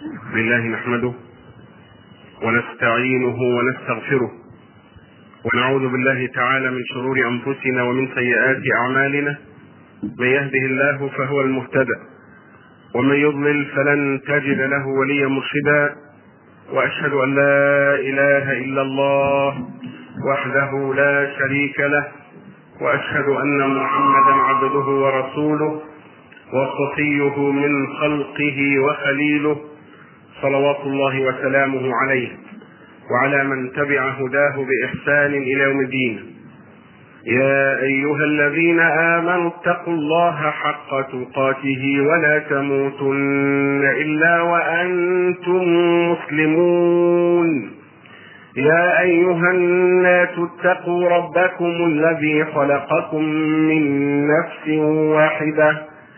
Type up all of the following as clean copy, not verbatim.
بالله نحمده ونستعينه ونستغفره ونعوذ بالله تعالى من شرور أنفسنا ومن سيئات أعمالنا. من يهده الله فهو المهتدى ومن يضلل فلن تجد له وليا مرشدا. وأشهد أن لا إله إلا الله وحده لا شريك له، وأشهد أن محمدا عبده ورسوله وصفيه من خلقه وخليله، صلوات الله وسلامه عليه وعلى من تبع هداه بإحسان إلى يوم الدين. يا أيها الذين آمنوا اتقوا الله حق تقاته ولا تموتن إلا وأنتم مسلمون. يا أيها الناس اتقوا ربكم الذي خلقكم من نفس واحدة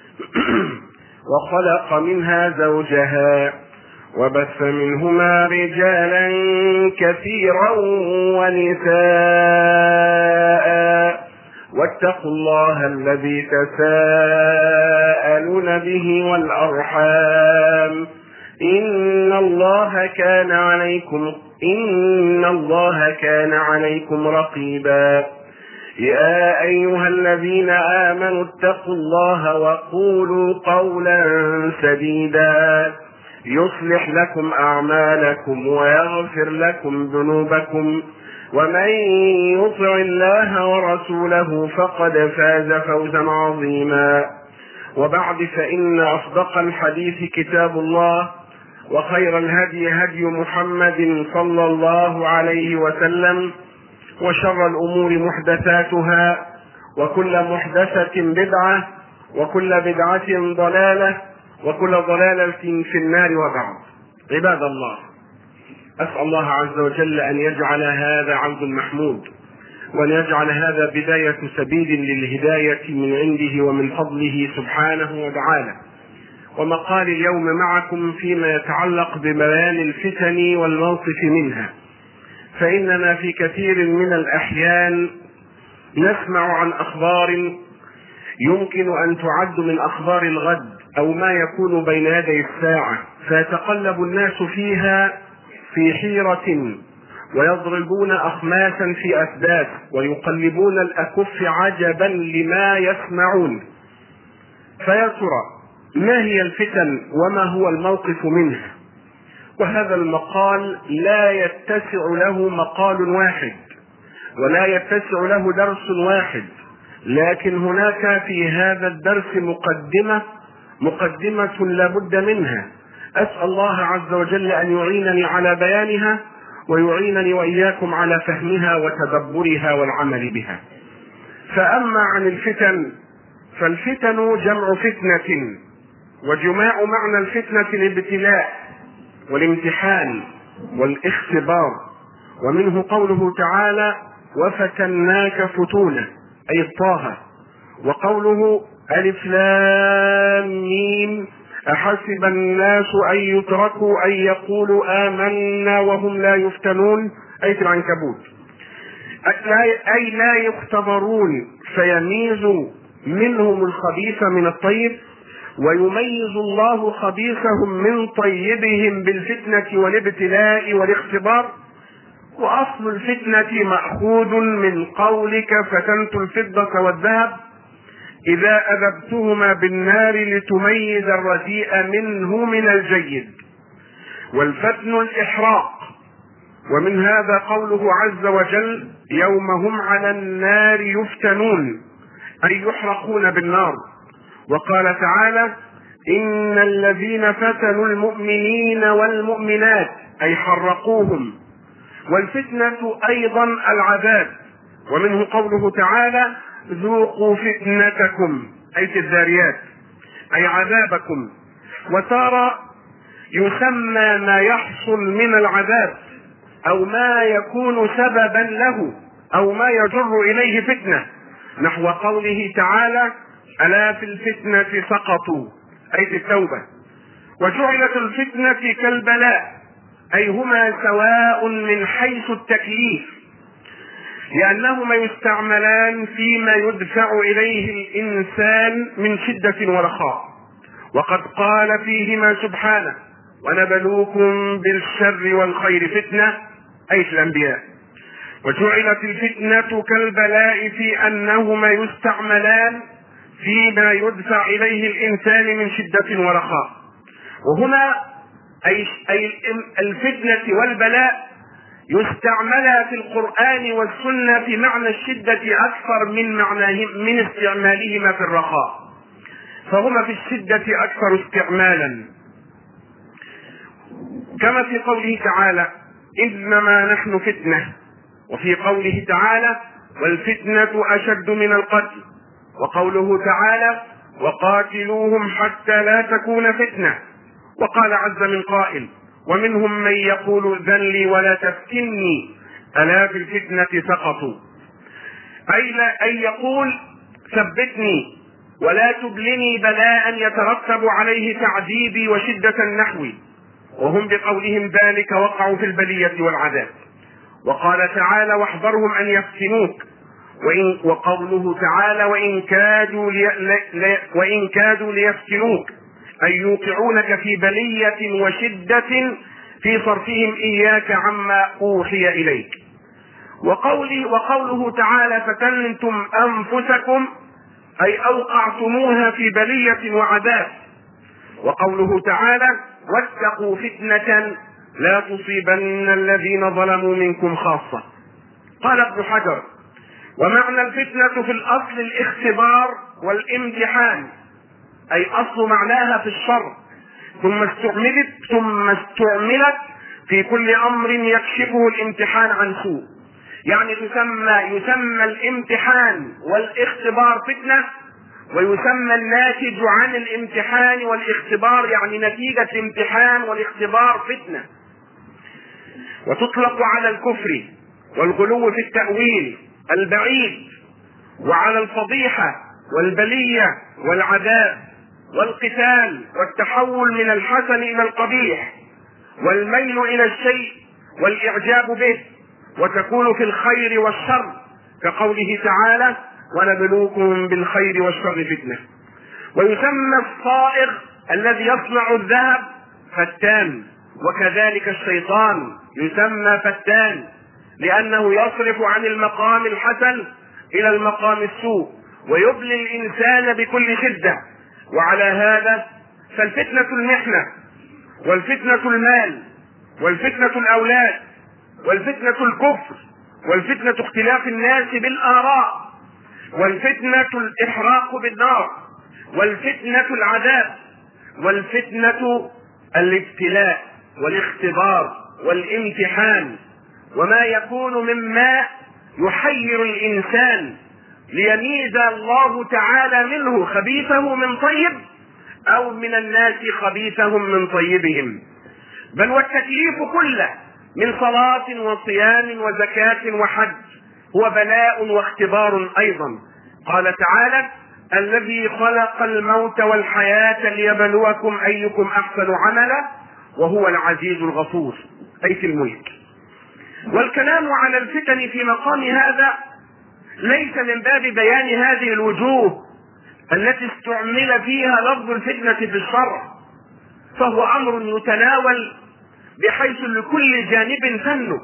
وخلق منها زوجها وبث منهما رجالا كثيرا ونساء، واتقوا الله الذي تساءلون به والأرحام إن الله كان عليكم رقيبا. يا أيها الذين آمنوا اتقوا الله وقولوا قولا سديدا يصلح لكم أعمالكم ويغفر لكم ذنوبكم، ومن يطع الله ورسوله فقد فاز فوزا عظيما. وبعد، فإن أصدق الحديث كتاب الله، وخير الهدي هدي محمد صلى الله عليه وسلم، وشر الأمور محدثاتها، وكل محدثة بدعة، وكل بدعة ضلالة، وكل ضلالة في النار. وبعد، عباد الله، أسأل الله عز وجل أن يجعل هذا عبد محمود، وأن يجعل هذا بداية سبيل للهداية من عنده ومن فضله سبحانه وتعالى. ومقال اليوم معكم فيما يتعلق ببيان الفتن والموقف منها. فإننا في كثير من الأحيان نسمع عن أخبار يمكن أن تعد من أخبار الغد أو ما يكون بين يدي الساعة، فيتقلب الناس فيها في حيرة، ويضربون أخماسا في أسداس، ويقلبون الأكف عجبا لما يسمعون. فيا ترى ما هي الفتن وما هو الموقف منها؟ وهذا المقال لا يتسع له مقال واحد، ولا يتسع له درس واحد، لكن هناك في هذا الدرس مقدمة لابد منها. أسأل الله عز وجل أن يعينني على بيانها، ويعينني وإياكم على فهمها وتدبرها والعمل بها. فأما عن الفتن، فالفتن جمع فتنة، وجماع معنى الفتنة الابتلاء والامتحان والاختبار، ومنه قوله تعالى: وفتناك فتونة، أي طه. وقوله ألف لام ميم أحسب الناس أن يتركوا أن يقولوا آمنا وهم لا يفتنون، أي في العنكبوت، أي لا يختبرون فيميز منهم الخبيث من الطيب، ويميز الله خبيثهم من طيبهم بالفتنة والابتلاء والاختبار. وأصل الفتنة مأخوذ من قولك فتنت الفضة والذهب إذا أذبتهما بالنار لتميز الرديء منه من الجيد، والفتن الإحراق. ومن هذا قوله عز وجل: يوم هم على النار يفتنون، أي يحرقون بالنار. وقال تعالى: إن الذين فتنوا المؤمنين والمؤمنات، أي حرقوهم. والفتنة أيضا العذاب، ومنه قوله تعالى: ذوقوا فتنتكم، أي في الذاريات، أي عذابكم. وتارى يسمى ما يحصل من العذاب أو ما يكون سببا له أو ما يجر إليه فتنة، نحو قوله تعالى: ألا في الفتنة سقطوا، أي في التوبة. وجعلت الفتنة كالبلاء، أي هما سواء من حيث التكليف، لأنهما يستعملان فيما يدفع إليه الإنسان من شدة ورخاء. وقد قال فيهما سبحانه: ونبلوكم بالشر والخير فتنة، أي في الأنبياء. وجعلت الفتنة كالبلاء في أنهما يستعملان فيما يدفع إليه الإنسان من شدة ورخاء. وهنا أي الفتنة والبلاء يستعملا في القرآن والسنة في معنى الشدة أكثر من استعمالهما في الرخاء، فهما في الشدة أكثر استعمالا، كما في قوله تعالى إنما نحن فتنة، وفي قوله تعالى والفتنة أشد من القتل، وقوله تعالى وقاتلوهم حتى لا تكون فتنة، وقال عز من قائل ومنهم من يقول ائذن لي ولا تفتني ألا في الفتنة سقطوا، أي يقول ثبتني ولا تبلني بلاء يترتب عليه تعذيبي وشدة النحو، وهم بقولهم ذلك وقعوا في البلية والعذاب. وقال تعالى واحذرهم أن يفتنوك، وقوله تعالى وإن كادوا ليفتنوك أي يوقعونك في بلية وشدة في صرفهم إياك عما أوحي إليك. وقوله تعالى فتنتم أنفسكم أي أوقعتموها في بلية وعذاب. وقوله تعالى واتقوا فتنة لا تصيبن الذين ظلموا منكم خاصة. قال ابن حجر ومعنى الفتنة في الأصل الاختبار والامتحان، أي أصل معناها في الشر، ثم استعملت في كل أمر يكشفه الامتحان عن سوء. يعني يسمى الامتحان والاختبار فتنة، ويسمى الناتج عن الامتحان والاختبار يعني نتيجة الامتحان والاختبار فتنة. وتطلق على الكفر والغلو في التأويل البعيد، وعلى الفضيحة والبلية والعذاب والقتال والتحول من الحسن إلى القبيح والميل إلى الشيء والإعجاب به، وتكون في الخير والشر كقوله تعالى ونبلوكم بالخير والشر فتنة. ويسمى الصائغ الذي يصنع الذهب فتان، وكذلك الشيطان يسمى فتان لأنه يصرف عن المقام الحسن إلى المقام السوء ويبلي الإنسان بكل شدة. وعلى هذا فالفتنة المحنة، والفتنة المال، والفتنة الأولاد، والفتنة الكفر، والفتنة اختلاف الناس بالآراء، والفتنة الإحراق بالنار، والفتنة العذاب، والفتنة الابتلاء والاختبار والامتحان، وما يكون مما يحير الإنسان ليميز الله تعالى منه خبيثه من طيب، أو من الناس خبيثهم من طيبهم. بل والتكليف كله من صلاة وصيام وزكاة وحج هو بلاء واختبار أيضا. قال تعالى الذي خلق الموت والحياة ليبلوكم أيكم أحسن عملا وهو العزيز الغفور، أي في الملك. والكلام على الفتن في مقام هذا ليس من باب بيان هذه الوجوه التي استعمل فيها لفظ الفتنة في الشرع، فهو أمر يتناول بحيث لكل جانب فنه،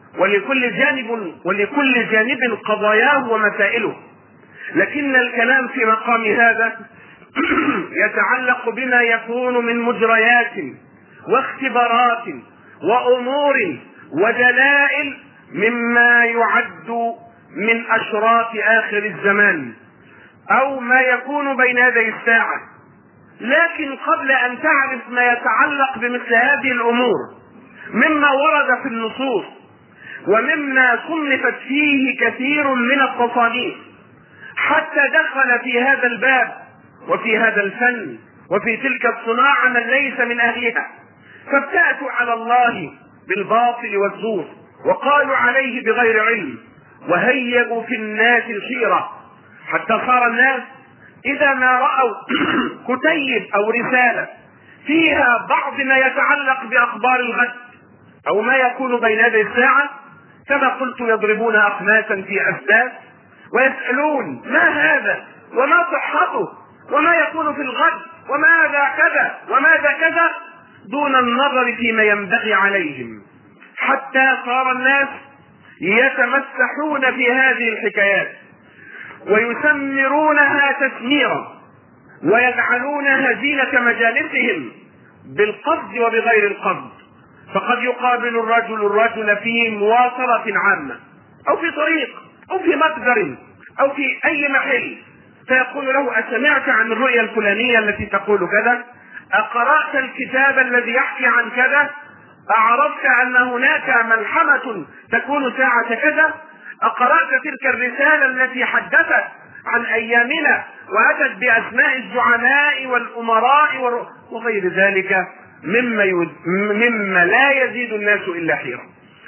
ولكل جانب قضاياه ومسائله. لكن الكلام في مقام هذا يتعلق بما يكون من مجريات واختبارات وأمور ودلائل مما يعد من أشراط آخر الزمان أو ما يكون بين يدي الساعة. لكن قبل أن تعرف ما يتعلق بمثل هذه الأمور مما ورد في النصوص ومما صنفت فيه كثير من التصانيف حتى دخل في هذا الباب وفي هذا الفن وفي تلك الصناعة من ليس من أهلها، فابتأتوا على الله بالباطل والزور وقالوا عليه بغير علم، وهيجوا في الناس الحيرة، حتى صار الناس إذا ما رأوا كتيب أو رسالة فيها بعض ما يتعلق بأخبار الغد أو ما يكون بين يدي الساعة كما قلت يضربون أخماسا في أسداس ويسألون ما هذا وما صحته وما يكون في الغد وماذا كذا وماذا كذا، دون النظر فيما ينبغي عليهم، حتى صار الناس يتمسحون في هذه الحكايات ويسمرونها تسميرا ويجعلونها زينة مجالسهم بالقصد وبغير القصد. فقد يقابل الرجل في مواصلة عامة أو في طريق أو في متجر أو في أي محل، فيقول له: أسمعت عن الرؤيا الفلانية التي تقول كذا؟ أقرأت الكتاب الذي يحكي عن كذا؟ أعرفت أن هناك ملحمة تكون ساعة كذا؟ أقرأت تلك الرسالة التي حدثت عن أيامنا وأتت بأسماء الزعماء والأمراء وغير ذلك مما لا يزيد الناس إلا حيرة.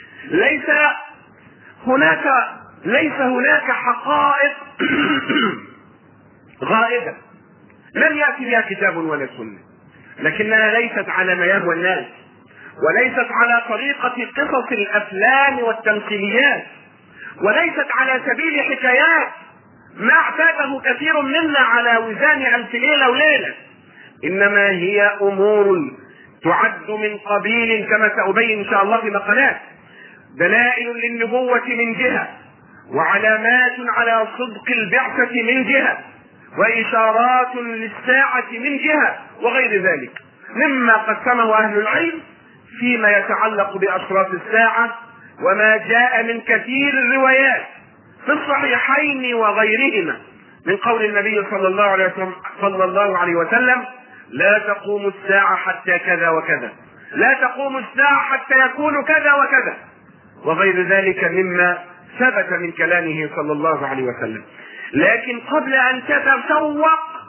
ليس هناك حقائق غائبة لم يأتي بها كتاب ولا سنة، لكنها ليست على ما يهوى الناس، وليست على طريقة قصص الأفلام والتمثيليات، وليست على سبيل حكايات ما اعتاده كثير منا على وزان ألف ليلة وليلة، إنما هي أمور تعد من قبيل، كما سأبين إن شاء الله في مقالات، دلائل للنبوة من جهة، وعلامات على صدق البعثة من جهة، وإشارات للساعة من جهة، وغير ذلك مما قسمه أهل العلم فيما يتعلق بأشراط الساعة، وما جاء من كثير الروايات في الصحيحين وغيرهما من قول النبي صلى الله عليه وسلم: لا تقوم الساعة حتى كذا وكذا، لا تقوم الساعة حتى يكون كذا وكذا، وغير ذلك مما ثبت من كلامه صلى الله عليه وسلم. لكن قبل أن تتشوق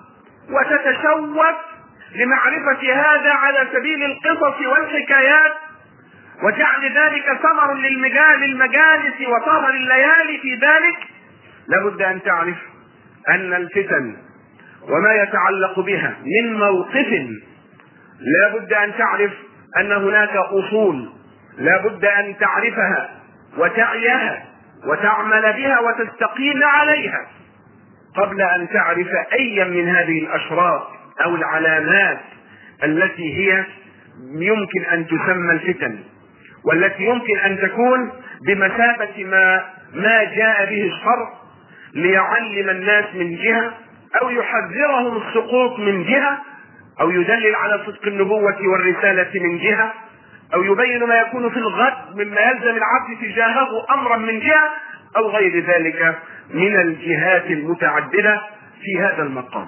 وتتشوق لمعرفة هذا على سبيل القصص والحكايات وجعل ذلك ثمر للمجالس وسهر الليالي في ذلك، لابد أن تعرف أن الفتن وما يتعلق بها من موقف، لابد أن تعرف أن هناك أصول لابد أن تعرفها وتعيها وتعمل بها وتستقيم عليها قبل أن تعرف أي من هذه الأشراط أو العلامات التي هي يمكن أن تسمى الفتن، والتي يمكن أن تكون بمثابة ما جاء به الشرع ليعلم الناس من جهة، أو يحذرهم السقوط من جهة، أو يدلل على صدق النبوة والرسالة من جهة، أو يبين ما يكون في الغد مما يلزم العبد تجاهه أمرا من جهة، أو غير ذلك من الجهات المتعددة في هذا المقام.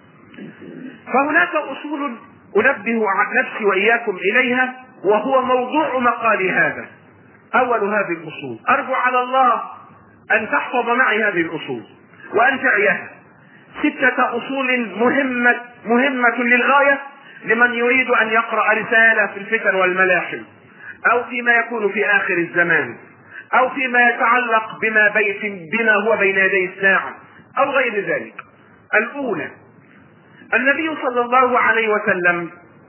فهناك أصول أنبه عن نفسي وإياكم إليها، وهو موضوع مقالي هذا. أول هذه الأصول، أرجو على الله أن تحفظ معي هذه الأصول وأن تعيها، 6 أصول مهمة للغاية لمن يريد أن يقرأ رسالة في الفتن والملاحم، أو فيما يكون في آخر الزمان، أو فيما يتعلق بما هو بين يدي الساعة، أو غير ذلك. الأولى، النبي صلى الله عليه وسلم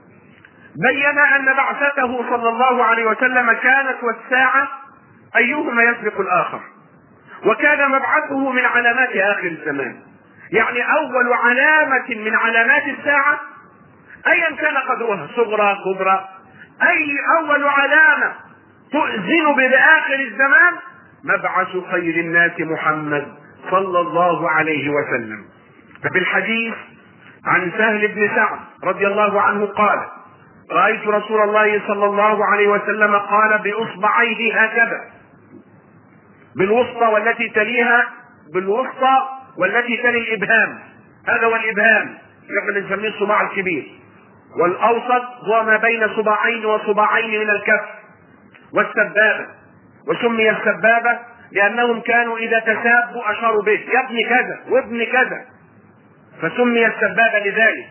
بين أن بعثته صلى الله عليه وسلم كانت والساعة أيهما يسبق الآخر، وكان مبعثه من علامات آخر الزمان، يعني أول علامة من علامات الساعة أيا كان قدرها صغرى كبرى، أي أول علامة تؤذن بآخر الزمان مبعث خير الناس محمد صلى الله عليه وسلم. ففي الحديث عن سهل بن سعد رضي الله عنه قال: رأيت رسول الله صلى الله عليه وسلم قال بإصبعيه هكذا، بالوسطى والتي تليها، بالوسطى والتي تلي الإبهام، هذا هو الإبهام نحن نسميه الصباع الكبير، والأوسط هو ما بين صباعين وصباعين من الكف، والسبابة، وسمي السبابة لأنهم كانوا إذا تسابوا أشاروا به، يا ابن كذا وابن كذا، فسمي السبابة لذلك.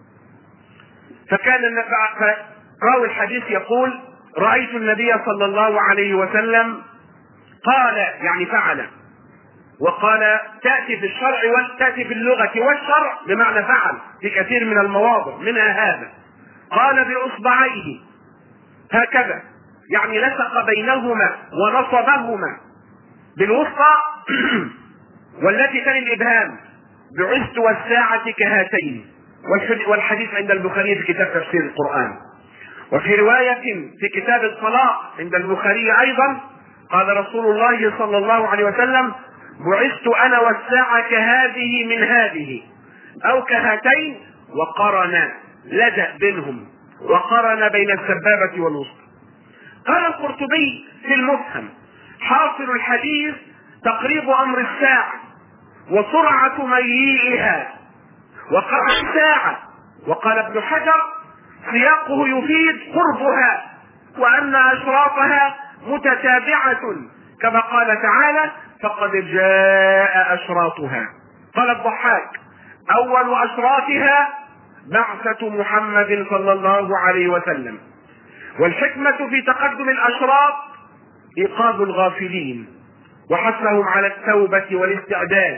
فكان راوي الحديث يقول: رأيت النبي صلى الله عليه وسلم قال، يعني فعل، وقال تأتي في الشرع وتأتي في اللغة والشرع بمعنى فعل في كثير من المواضع، منها هذا، قال بإصبعيه هكذا، يعني لصق بينهما ونصبهما بالوسطى والتي تلي الإبهام، بعثت والساعة كهاتين، والحديث عند البخاري في كتاب تفسير القرآن. وفي رواية في كتاب الصلاة عند البخاري أيضا قال رسول الله صلى الله عليه وسلم: بعثت أنا والساعة كهذه من هذه أو كهاتين، وقرن لزق بينهم، وقرن بين السبابة والوسطى. قال القرطبي في المفهم: حاصل الحديث تقريب أمر الساعة وسرعة مجيئها، وقرأ الساعة. وقال ابن حجر: سياقه يفيد قربها وأن أشراطها متتابعة كما قال تعالى: فقد جاء أشراطها. قال الضحاك: أول أشراطها بعثة محمد صلى الله عليه وسلم. والحكمة في تقدم الأشراط إيقاظ الغافلين وحثهم على التوبة والاستعداد.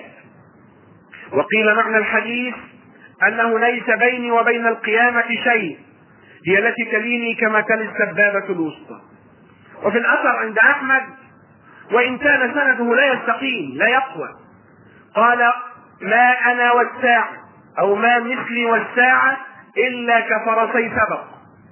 وقيل معنى الحديث أنه ليس بيني وبين القيامة شيء، هي التي تليني كما تلي السبابة الوسطى. وفي الأثر عند أحمد وإن كان سنده لا يستقيم لا يقوى، قال: ما أنا والساعة أو ما مثلي والساعة إلا كفرسي سبق،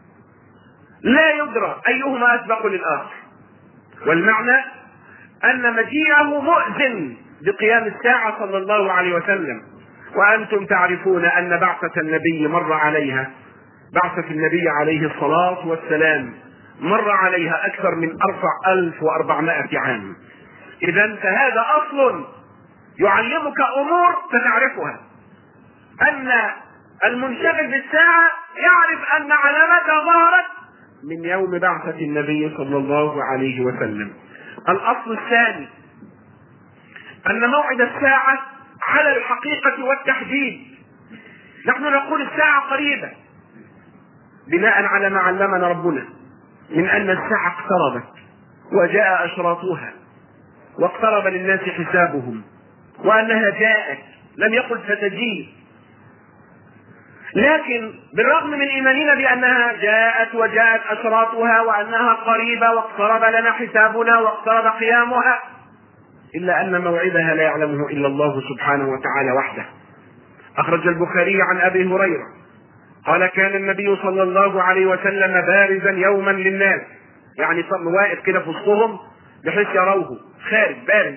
لا يدرى أيهما أسبق للآخر. والمعنى أن مجيئه مؤذن بقيام الساعة صلى الله عليه وسلم. وأنتم تعرفون أن بعثة النبي مر عليها، بعثة النبي عليه الصلاة والسلام مر عليها أكثر من 1400 عام. إذن فهذا أصل يعلمك أمور ستعرفها، أن المنشغل بالساعة يعرف أن علامتها ظهرت من يوم بعثة النبي صلى الله عليه وسلم. الأصل الثاني أن موعد الساعة على الحقيقة والتحديد. نحن نقول الساعة قريبة بناء على ما علمنا ربنا من أن الساعة اقتربت وجاء أشراطها واقترب للناس حسابهم، وأنها جاءت، لم يقل ستجيء. لكن بالرغم من إيماننا بأنها جاءت وجاءت أشراطها وأنها قريبة واقترب لنا حسابنا واقترب قيامها، إلا أن موعدها لا يعلمه إلا الله سبحانه وتعالى وحده. أخرج البخاري عن أبي هريرة قال: كان النبي صلى الله عليه وسلم بارزا يوما للناس، يعني واقف كده في وسطهم بحيث يروه خارج بارز.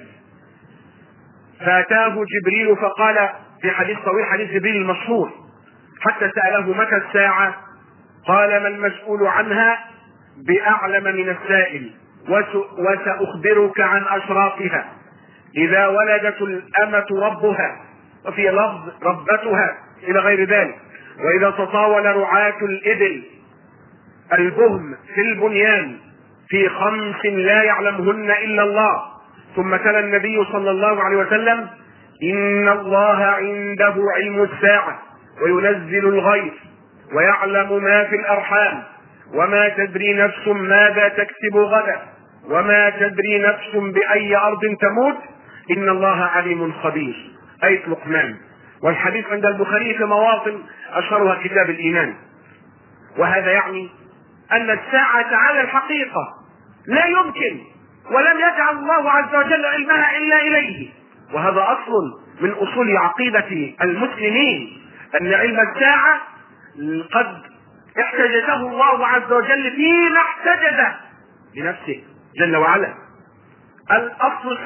فأتاه جبريل فقال في حديث طويل، حديث جبريل المشهور، حتى سأله: متى الساعة؟ قال: ما المسؤول عنها بأعلم من السائل، وسأخبرك عن أشراطها. إذا ولدت الأمة ربها، وفي لفظ ربتها إلى غير ذلك. وإذا تطاول رعاة الإبل البهم في البنيان في 5 لا يعلمهن إلا الله. ثم تلا النبي صلى الله عليه وسلم: إن الله عنده علم الساعة وينزل الغيث ويعلم ما في الأرحام وما تدري نفس ماذا تكسب غدا وما تدري نفس بأي أرض تموت إن الله عليم خبير. آية لقمان. والحديث عند البخاري في مواطن أشهرها كتاب الإيمان. وهذا يعني أن الساعة على الحقيقة لا يمكن، ولم يجعل الله عز وجل علمها إلا إليه. وهذا أصل من أصول عقيدة المسلمين، أن علم الساعة قد احتجزه الله عز وجل فيما احتجزه لنفسه جل وعلا. الأصل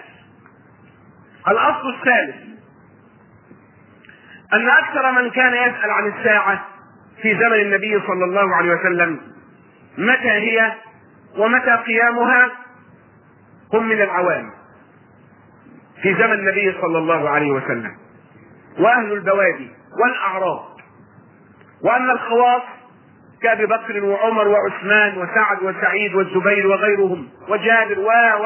الثالث أن أكثر من كان يسأل عن الساعة في زمن النبي صلى الله عليه وسلم متى هي ومتى قيامها هم من العوام في زمن النبي صلى الله عليه وسلم وأهل البوادي والأعراب. وأما الخواص كأبي بكر وعمر وعثمان وسعد وسعيد والزبير وغيرهم وجابر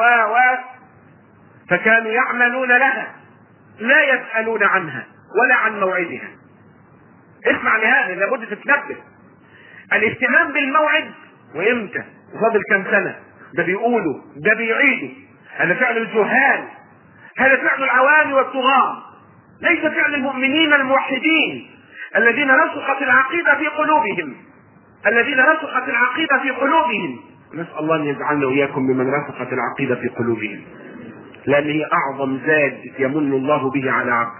فكانوا يعملون لها لا يسألون عنها ولا عن موعدها. اسمع لهذا، لابد تتنبه. الاهتمام بالموعد وامتى وفاضل كم سنة، ده بيقولوا ده بيعيدوا، هذا فعل الجهال، هذا فعل العوام والطغاة، ليس فعل المؤمنين الموحدين الذين رسخت العقيدة في قلوبهم نسأل الله أن يجعلنا وإياكم بمن رسخت العقيدة في قلوبهم، لأن هي أعظم زاد يمن الله به على عبده.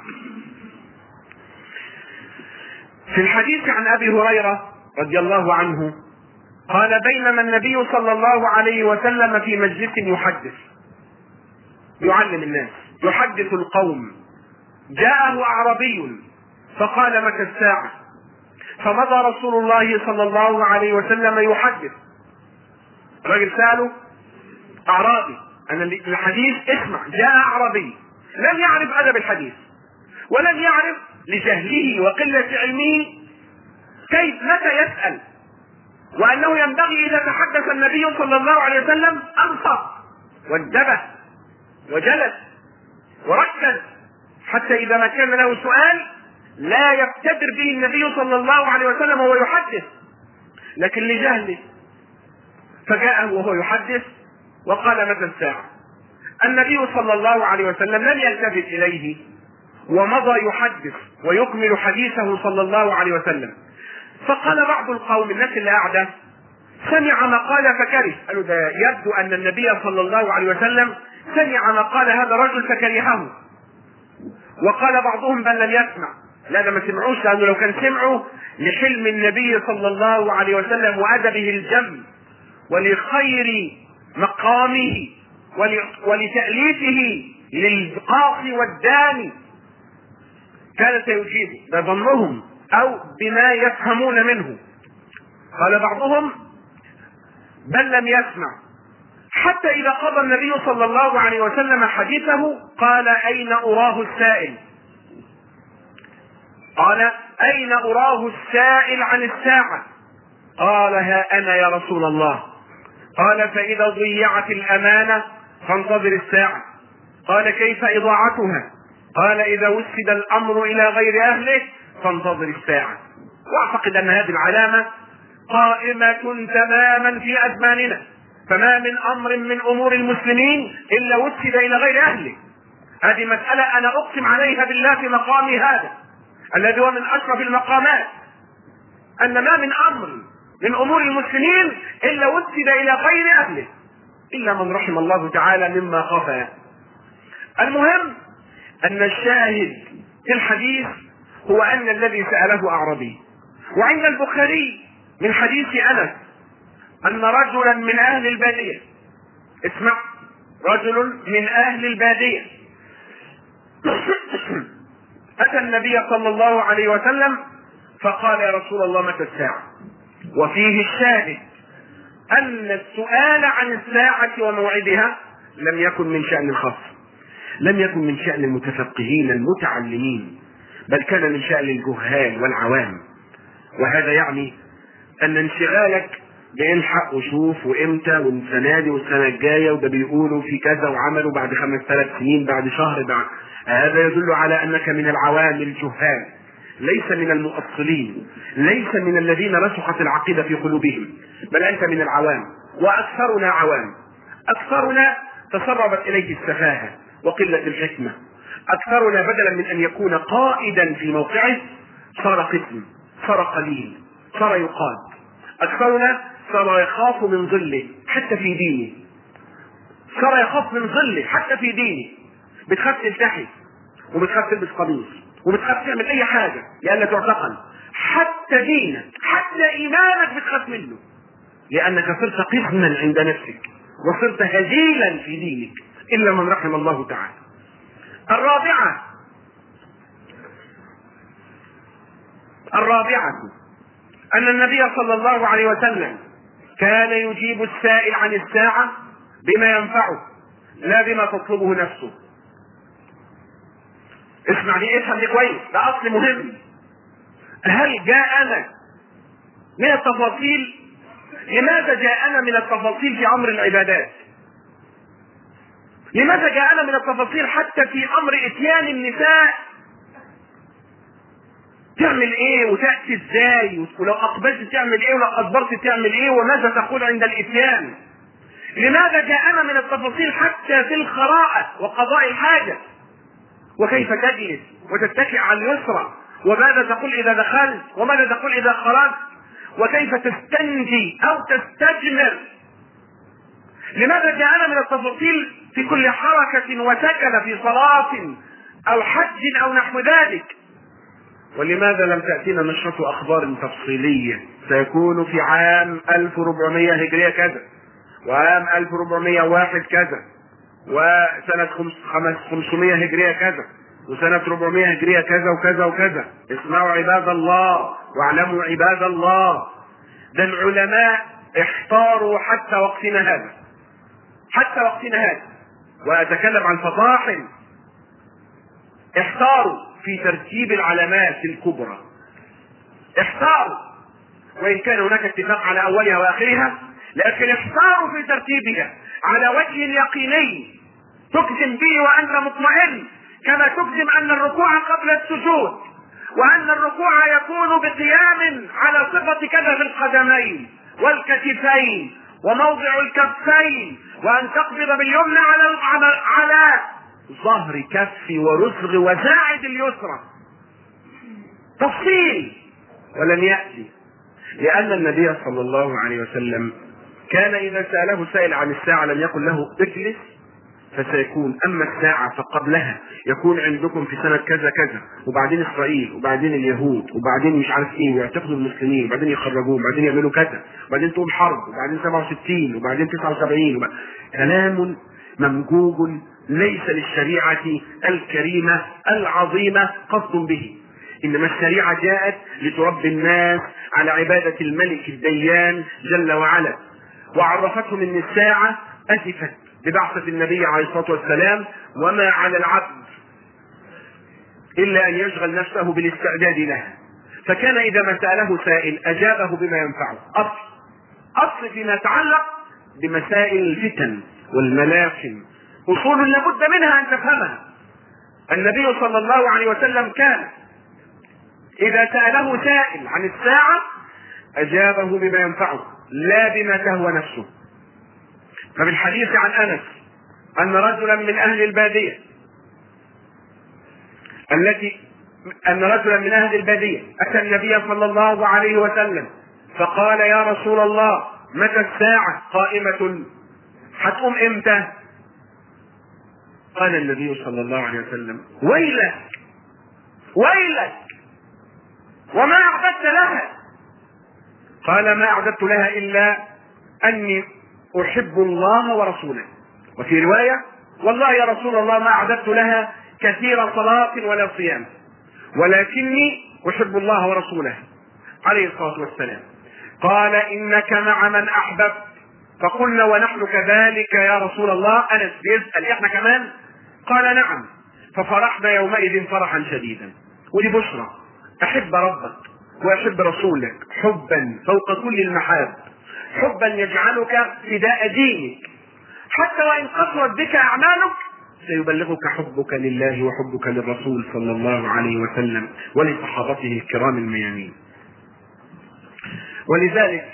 في الحديث عن أبي هريرة رضي الله عنه قال: بينما النبي صلى الله عليه وسلم في مجلس يحدث، يعلم الناس، يحدث القوم، جاءه أعرابي فقال: متى الساعة؟ فمضى رسول الله صلى الله عليه وسلم يحدث. الرجل سأله أعرابي، أنا الحديث اسمع، جاء أعرابي لم يعرف أدب الحديث، ولم يعرف لجهله وقلة علمه كيف متى يسأل، وأنه ينبغي إذا تحدث النبي صلى الله عليه وسلم أنصت وانتبه وجلس وركز، حتى إذا ما كان له سؤال لا يبتدر به النبي صلى الله عليه وسلم وهو يحدث، لكن لجهله فجاءه وهو يحدث وقال: متى الساعة؟ النبي صلى الله عليه وسلم لم يلتفت إليه ومضى يحدث ويكمل حديثه صلى الله عليه وسلم. فقال بعض القوم، الناس اللي قاعدة، سمع مقال فكره، قالوا: ده يبدو أن النبي صلى الله عليه وسلم سمع مقال هذا الرجل فكرهه. وقال بعضهم: بل لم يسمع، لا ده ما سمعوش، لأنه لو كان سمعوا لحلم النبي صلى الله عليه وسلم وأدبه الجم ولخير مقامه ولتأليفه للقاصي والداني كان سيجيبه، ده ظنهم أو بما يفهمون منه. قال بعضهم: بل لم يسمع، حتى إذا قضى النبي صلى الله عليه وسلم حديثه قال: أين أراه السائل؟ قال: أين أراه السائل عن الساعة؟ قال: ها أنا يا رسول الله. قال: فإذا ضيعت الأمانة فانتظر الساعة. قال: كيف إضاعتها؟ قال: إذا وسد الأمر إلى غير أهله فانتظر الساعة. وأعتقد أن هذه العلامة قائمة تماما في أزماننا، فما من أمر من أمور المسلمين إلا وسد إلى غير أهله. هذه مسألة أنا أقسم عليها بالله في مقامي هذا الذي هو من أشرف المقامات، أن ما من أمر من أمور المسلمين إلا وسد إلى غير أهله إلا من رحم الله تعالى مما خفى. المهم أن الشاهد في الحديث هو أن الذي سأله أعرابي. وعند البخاري من حديث أنس أن رجلا من أهل البادية، اسمع، رجل من أهل البادية أتى النبي صلى الله عليه وسلم فقال: يا رسول الله متى الساعة؟ وفيه الشاهد أن السؤال عن الساعة وموعدها لم يكن من شأن الخاص، لم يكن من شأن المتفقهين المتعلمين، بل كان من شأن الجهال والعوام. وهذا يعني أن انشغالك بإلحق وشوف وإمتى والسنة دي والسنة الجاية وده بيقولوا في كذا وعملوا بعد 5 سنين بعد شهر بعد، هذا يدل على أنك من العوام الجهال، ليس من المؤصلين، ليس من الذين رسخت العقيدة في قلوبهم، بل أنت من العوام. وأكثرنا عوام، أكثرنا تسربت إليه السفاهة وقلة الحكمة، أكثرنا بدلا من أن يكون قائدا في موقعه صار قسم، صار قليل، صار يقاد. أكثرنا صار يخاف من ظله حتى في دينه، صار يخاف من ظله حتى في دينه. بتخاف تلتحي وبتخاف تلبس قميص وبتخاف تعمل أي حاجة لأنك تعتقل، حتى دينك حتى إيمانك بتخاف منه، لأنك صرت قسما عند نفسك وصرت هزيلا في دينك إلا من رحم الله تعالى. الرابعة أن النبي صلى الله عليه وسلم كان يجيب السائل عن الساعة بما ينفعه لا بما تطلبه نفسه. اسمع لي، افهم لي كويس، ده أصل مهم. هل جاءنا من التفاصيل؟ لماذا جاءنا من التفاصيل في أمر العبادات؟ لماذا جاءنا من التفاصيل حتى في أمر إتيان النساء؟ تعمل ايه وتأتي ازاي، ولو اقبلت تعمل ايه ولو ادبرت تعمل ايه، وماذا تقول عند الاتيان؟ لماذا جاءنا من التفاصيل حتى في الخراءة وقضاء الحاجة، وكيف تجلس وتتكئ على اليسرى، وماذا تقول اذا دخلت وماذا تقول اذا خرجت، وكيف تستنجي او تستجمر. لماذا جاءنا من التفاصيل في كل حركة وسكن في صلاة او حج او نحو ذلك؟ ولماذا لم تأتينا نشرة أخبار تفصيلية؟ سيكون في عام 1400 هجرية كذا، وعام 1401 كذا، وسنة 500 هجرية كذا، وسنة 400 هجرية كذا وكذا وكذا. اسمعوا عباد الله واعلموا عباد الله، ده العلماء احتاروا حتى وقتنا هذا، حتى وقتنا هذا، وأتكلم عن فضاحل، احتاروا في ترتيب العلامات الكبرى، احتاروا، وإن كان هناك اتفاق على أولها وآخرها، لكن احتاروا في ترتيبها على وجه يقيني تجزم به وأنت مطمئن، كما تجزم أن الركوع قبل السجود، وأن الركوع يكون بقيام على صفة كذا في القدمين والكتفين وموضع الكفين، وأن تقبض باليمنى على ظهر كف ورسغ وساعد اليسرى. تفصيل ولم يأتي، لأن النبي صلى الله عليه وسلم كان إذا سأله سائل عن الساعة لم يقل له اجلس فسيكون، أما الساعة فقبلها يكون عندكم في سنة كذا كذا، وبعدين إسرائيل، وبعدين اليهود، وبعدين مش عارف إيه، ويعتقدوا المسلمين، وبعدين يخرجوهم، وبعدين يعملوا كذا، وبعدين تقوم حرب، وبعدين 67، وبعدين 79. كلام ممجوج ليس للشريعة الكريمة العظيمة قصد به، إنما الشريعة جاءت لتربي الناس على عبادة الملك الديان جل وعلا، وعرفتهم أن الساعة أسفت ببعثة النبي عليه الصلاة والسلام، وما على العبد إلا أن يشغل نفسه بالاستعداد لها. فكان إذا ما سأله سائل أجابه بما ينفعه. أصل فيما يتعلق بمسائل الفتن والملاحم أصول لابد منها أن تفهمها. النبي صلى الله عليه وسلم كان إذا سأله سائل عن الساعة أجابه بما ينفعه لا بما تهوى نفسه. فبالحديث عن أنس أن رجلا من أهل البادية أتى النبي صلى الله عليه وسلم فقال يا رسول الله متى الساعة قائمة؟ هتقوم امتى؟ قال النبي صلى الله عليه وسلم ويلك ويلك وما أعددت لها؟ قال ما أعددت لها إلا أني أحب الله ورسوله. وفي رواية والله يا رسول الله ما أعددت لها كثير صلاة ولا صيام ولكني أحب الله ورسوله عليه الصلاة والسلام. قال إنك مع من أحببت. فقلنا ونحن كذلك يا رسول الله. أنس بيسأل إحنا كمان؟ قال نعم. ففرحنا يومئذ فرحا شديدا. ودي بشرى، أحب ربك وأحب رسولك حبا فوق كل المحاب، حبا يجعلك فداء دينك، حتى وإن قصرت بك أعمالك سيبلغك حبك لله وحبك للرسول صلى الله عليه وسلم ولصحابته الكرام الميامين. ولذلك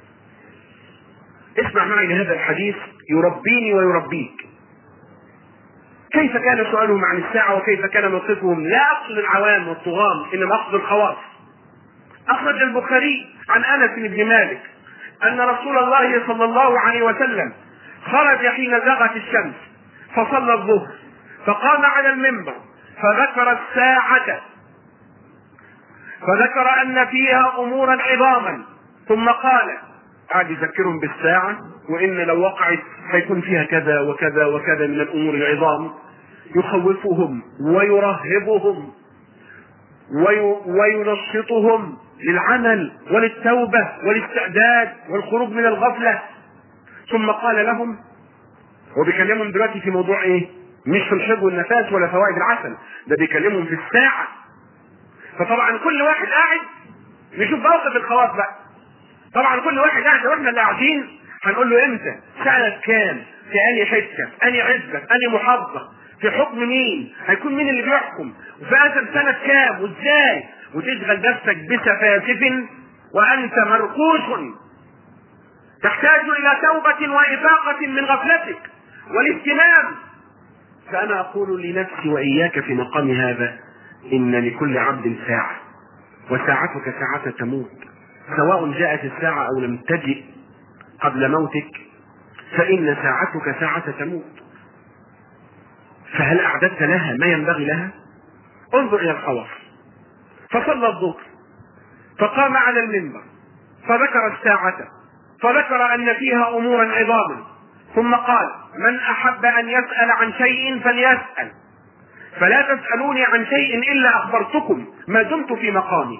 اسمع معي لهذا الحديث يربيني ويربيك. كيف كان سؤالهم عن الساعة وكيف كان موقفهم؟ لا أقصد العوام والطغام إنما أقصد الخواص. أخرج البخاري عن أنس بن مالك أن رسول الله صلى الله عليه وسلم خرج حين زاغت الشمس فصلى الظهر فقام على المنبر فذكر الساعة، فذكر أن فيها أمورا عظاما، ثم قال قاعد يذكرهم بالساعة وإن لو وقعت هيكون فيها كذا وكذا وكذا من الأمور العظام، يخوفهم ويرهبهم وينشطهم للعمل وللتوبة والاستعداد والخروج من الغفلة. ثم قال لهم، وبيكلمهم دلوقتي في موضوع ايه؟ مش في الحب والنفاس ولا فوائد العسل، ده بيكلمهم في الساعة. فطبعا كل واحد قاعد نشوف موقف الخواص بقى. طبعا كل واحد قاعد واحنا اللي قاعدين هنقول له امتى؟ سنة كام؟ في انهي حتة؟ انهي عزبة؟ انهي محافظة؟ في حكم مين؟ هيكون مين اللي بيحكم؟ وفي اخر سنة كام؟ وازاي؟ وتشغل نفسك بسفاسف وانت مرقوش، تحتاج الى توبة وافاقة من غفلتك والاهتمام. فانا اقول لنفسي واياك في مقام هذا ان لكل عبد ساعة، وساعتك ساعة تموت، سواء جاءت الساعة او لم تجئ قبل موتك فان ساعتك ساعة تموت. فهل اعددت لها ما ينبغي لها؟ انظر الى الخواص. فصلى الظهر، فقام على المنبر فذكر الساعة، فذكر أن فيها أمورا عظاما، ثم قال: من أحب أن يسأل عن شيء فليسأل، فلا تسألوني عن شيء إلا أخبرتكم ما دمت في مقامي.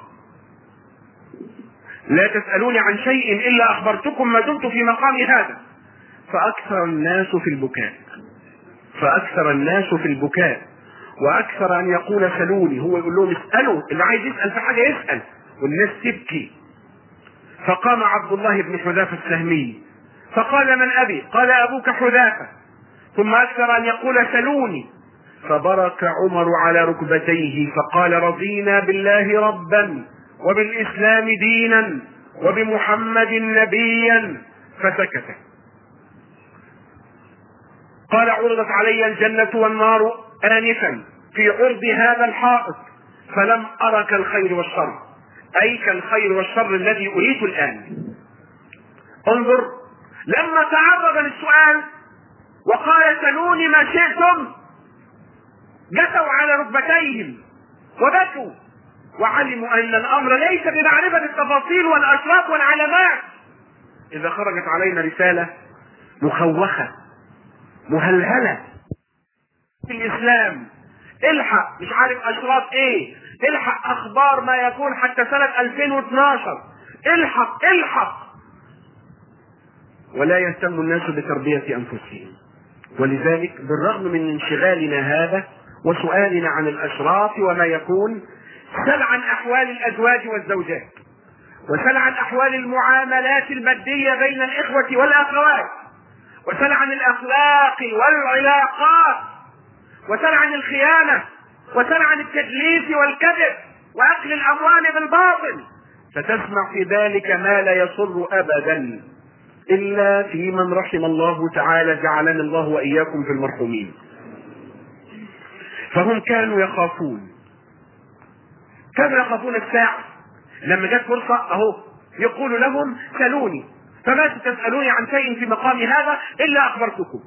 لا تسألوني عن شيء إلا أخبرتكم ما دمت في مقامي هذا. فأكثر الناس في البكاء، فأكثر الناس في البكاء، وأكثر أن يقول سلوني. هو يقول لهم اسألوا، اللي عايز يسأل في حاجة يسأل، والناس تبكي. فقام عبد الله بن حذافة السهمي فقال: من أبي؟ قال: أبوك حذافة. ثم أكثر أن يقول سلوني، فبرك عمر على ركبتيه فقال: رضينا بالله ربا وبالإسلام دينا وبمحمد نبيا، فسكت. قال: عرضت علي الجنة والنار آنفا في عرض هذا الحائط فلم أر كالخير والشر، أي كالخير والشر الذي أريد الآن. انظر، لما تعرض للسؤال وقال: سلوني ما شئتم، جثوا على ركبتيهم وبكوا، وعلموا أن الأمر ليس بمعرفة التفاصيل والأشراط والعلامات. إذا خرجت علينا رسالة مخوخة مهلهلة في الإسلام، الحق مش عارف أشراط إيه، الحق أخبار ما يكون حتى سنة 2012، الحق، ولا يهتم الناس بتربية أنفسهم. ولذلك بالرغم من انشغالنا هذا وسؤالنا عن الأشراط وما يكون، سل عن أحوال الأزواج والزوجات، وسل عن أحوال المعاملات المادية بين الإخوة والأخوات، وسل عن الأخلاق والعلاقات، وسل عن الخيانة، وسل عن التدليس والكذب وأكل الأموال بالباطل، فتسمع في ذلك ما لا يسر أبدا إلا في من رحم الله تعالى، جعلنا الله وإياكم في المرحومين. فهم كانوا يخافون الساعة. لما جت فرصة أهو يقول لهم: سلوني، فما تسألوني عن شيء في مقام هذا إلا أخبرتكم.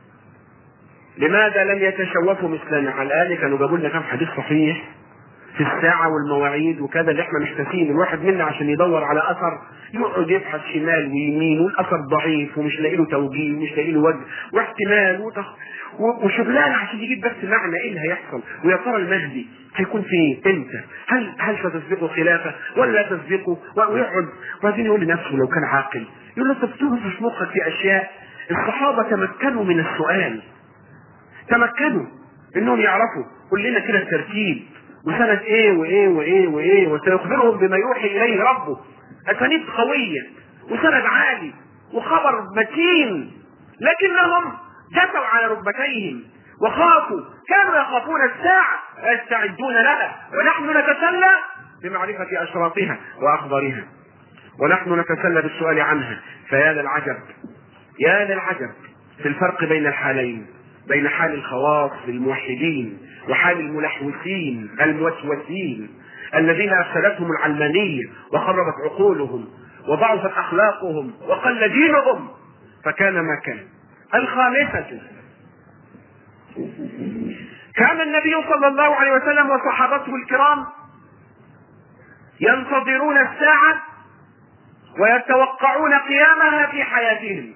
لماذا لم يتشوفوا مثلنا؟ على الآن كانوا جابوا لنا كم حديث صحيح في الساعة والمواعيد وكذا، اللي احنا محتاجين. الواحد منا عشان يدور على أثر يقعد يبحث شمال ويمين، والأثر ضعيف ومش لاقي له توجيه ومش لاقي له وجه واحتمال وشغلان عشان يجيب بس معنى ايه اللي هيحصل، ويا ترى المهدي هيكون فين امتى، هل ستسبقه خلافه ولا لا تسبقه، ويقعد وبعدين يقول لنفسه لو كان عاقل يقول له: انت بتوهش في مخك في اشياء. الصحابه تمكنوا من السؤال، تمكنوا انهم يعرفوا كلنا كده الترتيب وسنة ايه وايه وايه وايه، وسيخبرهم بما يوحي اليه ربه. اسانيد قوية وسند عالي وخبر متين، لكنهم جثوا على ركبتيهم وخافوا، كانوا يخافون الساعة ويستعدون لها، ونحن نتسلى بمعرفة اشراطها واخبارها، ونحن نتسلى بالسؤال عنها. فيا للعجب، يا للعجب في الفرق بين الحالين، بين حال الخواص الموحدين وحال الملحوسين الموسوسين الذين افسدتهم العلمانية وخربت عقولهم وضعفت اخلاقهم وقل دينهم. فكان ما كان. الخامسة، كان النبي صلى الله عليه وسلم وصحابته الكرام ينتظرون الساعة ويتوقعون قيامها في حياتهم.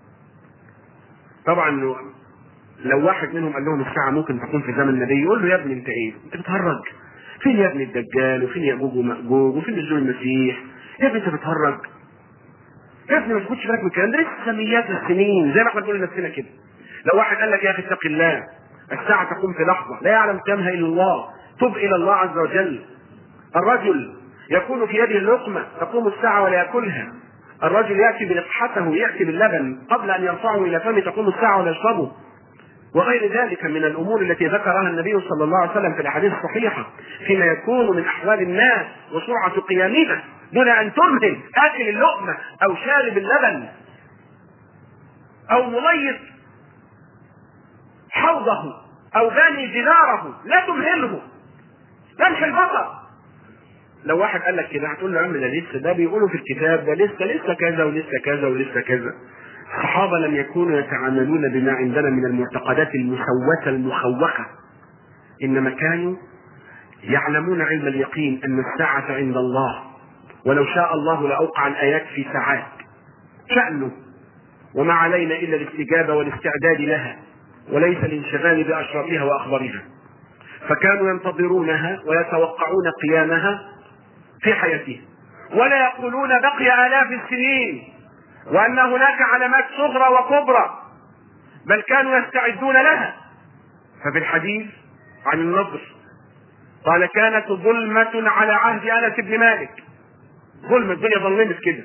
طبعا لو واحد منهم قال لهم الساعة ممكن تكون في زمن النبي، يقول له: يا ابني انت ايه؟ انت بتهرج؟ فين يا ابني الدجال؟ وفين ياجوج وماجوج؟ وفين نزول المسيح؟ يا ابني انت بتهرج يا ابني، ما تاخدش بالك من الكلام ده، لسه سميات السنين زي ما احنا بنقول لنفسنا كده. لو واحد قال لك: يا اخي اتق الله، الساعة تقوم في لحظة لا يعلم كمها الا الله، تب الى الله عز وجل. الرجل يكون في يده اللقمة تقوم الساعة ولا ياكلها، الرجل يأتي بلقحته، يأتي باللبن قبل ان يرفعه الى فمه تقوم الساعة ولا يشربه، وغير ذلك من الامور التي ذكرها النبي صلى الله عليه وسلم في الاحاديث الصحيحه فيما يكون من احوال الناس وسرعه قيامها دون ان تمهل اكل اللقمه او شارب اللبن او مليط حوضه او باني جداره، لا تمهله، لمح البصر. لو واحد قال لك كده هتقول له: يا عم ده لسه، ده بيقولوا في الكتاب ده لسه كذا ولسه كذا ولسه كذا. الصحابة لم يكونوا يتعاملون بما عندنا من المعتقدات المسوسة المخوخة، إنما كانوا يعلمون علم اليقين أن الساعة عند الله، ولو شاء الله لأوقع الآيات في ساعات شأنه، وما علينا إلا الاستجابة والاستعداد لها، وليس الانشغال بأشرافها وأخبارها. فكانوا ينتظرونها ويتوقعون قيامها في حياتهم، ولا يقولون بقي آلاف السنين وأن هناك علامات صغرى وكبرى، بل كانوا يستعدون لها. ففي الحديث عن النضر قال كانت ظلمة على عهد أنس بن مالك، ظلمة، الدنيا ظلمت كده.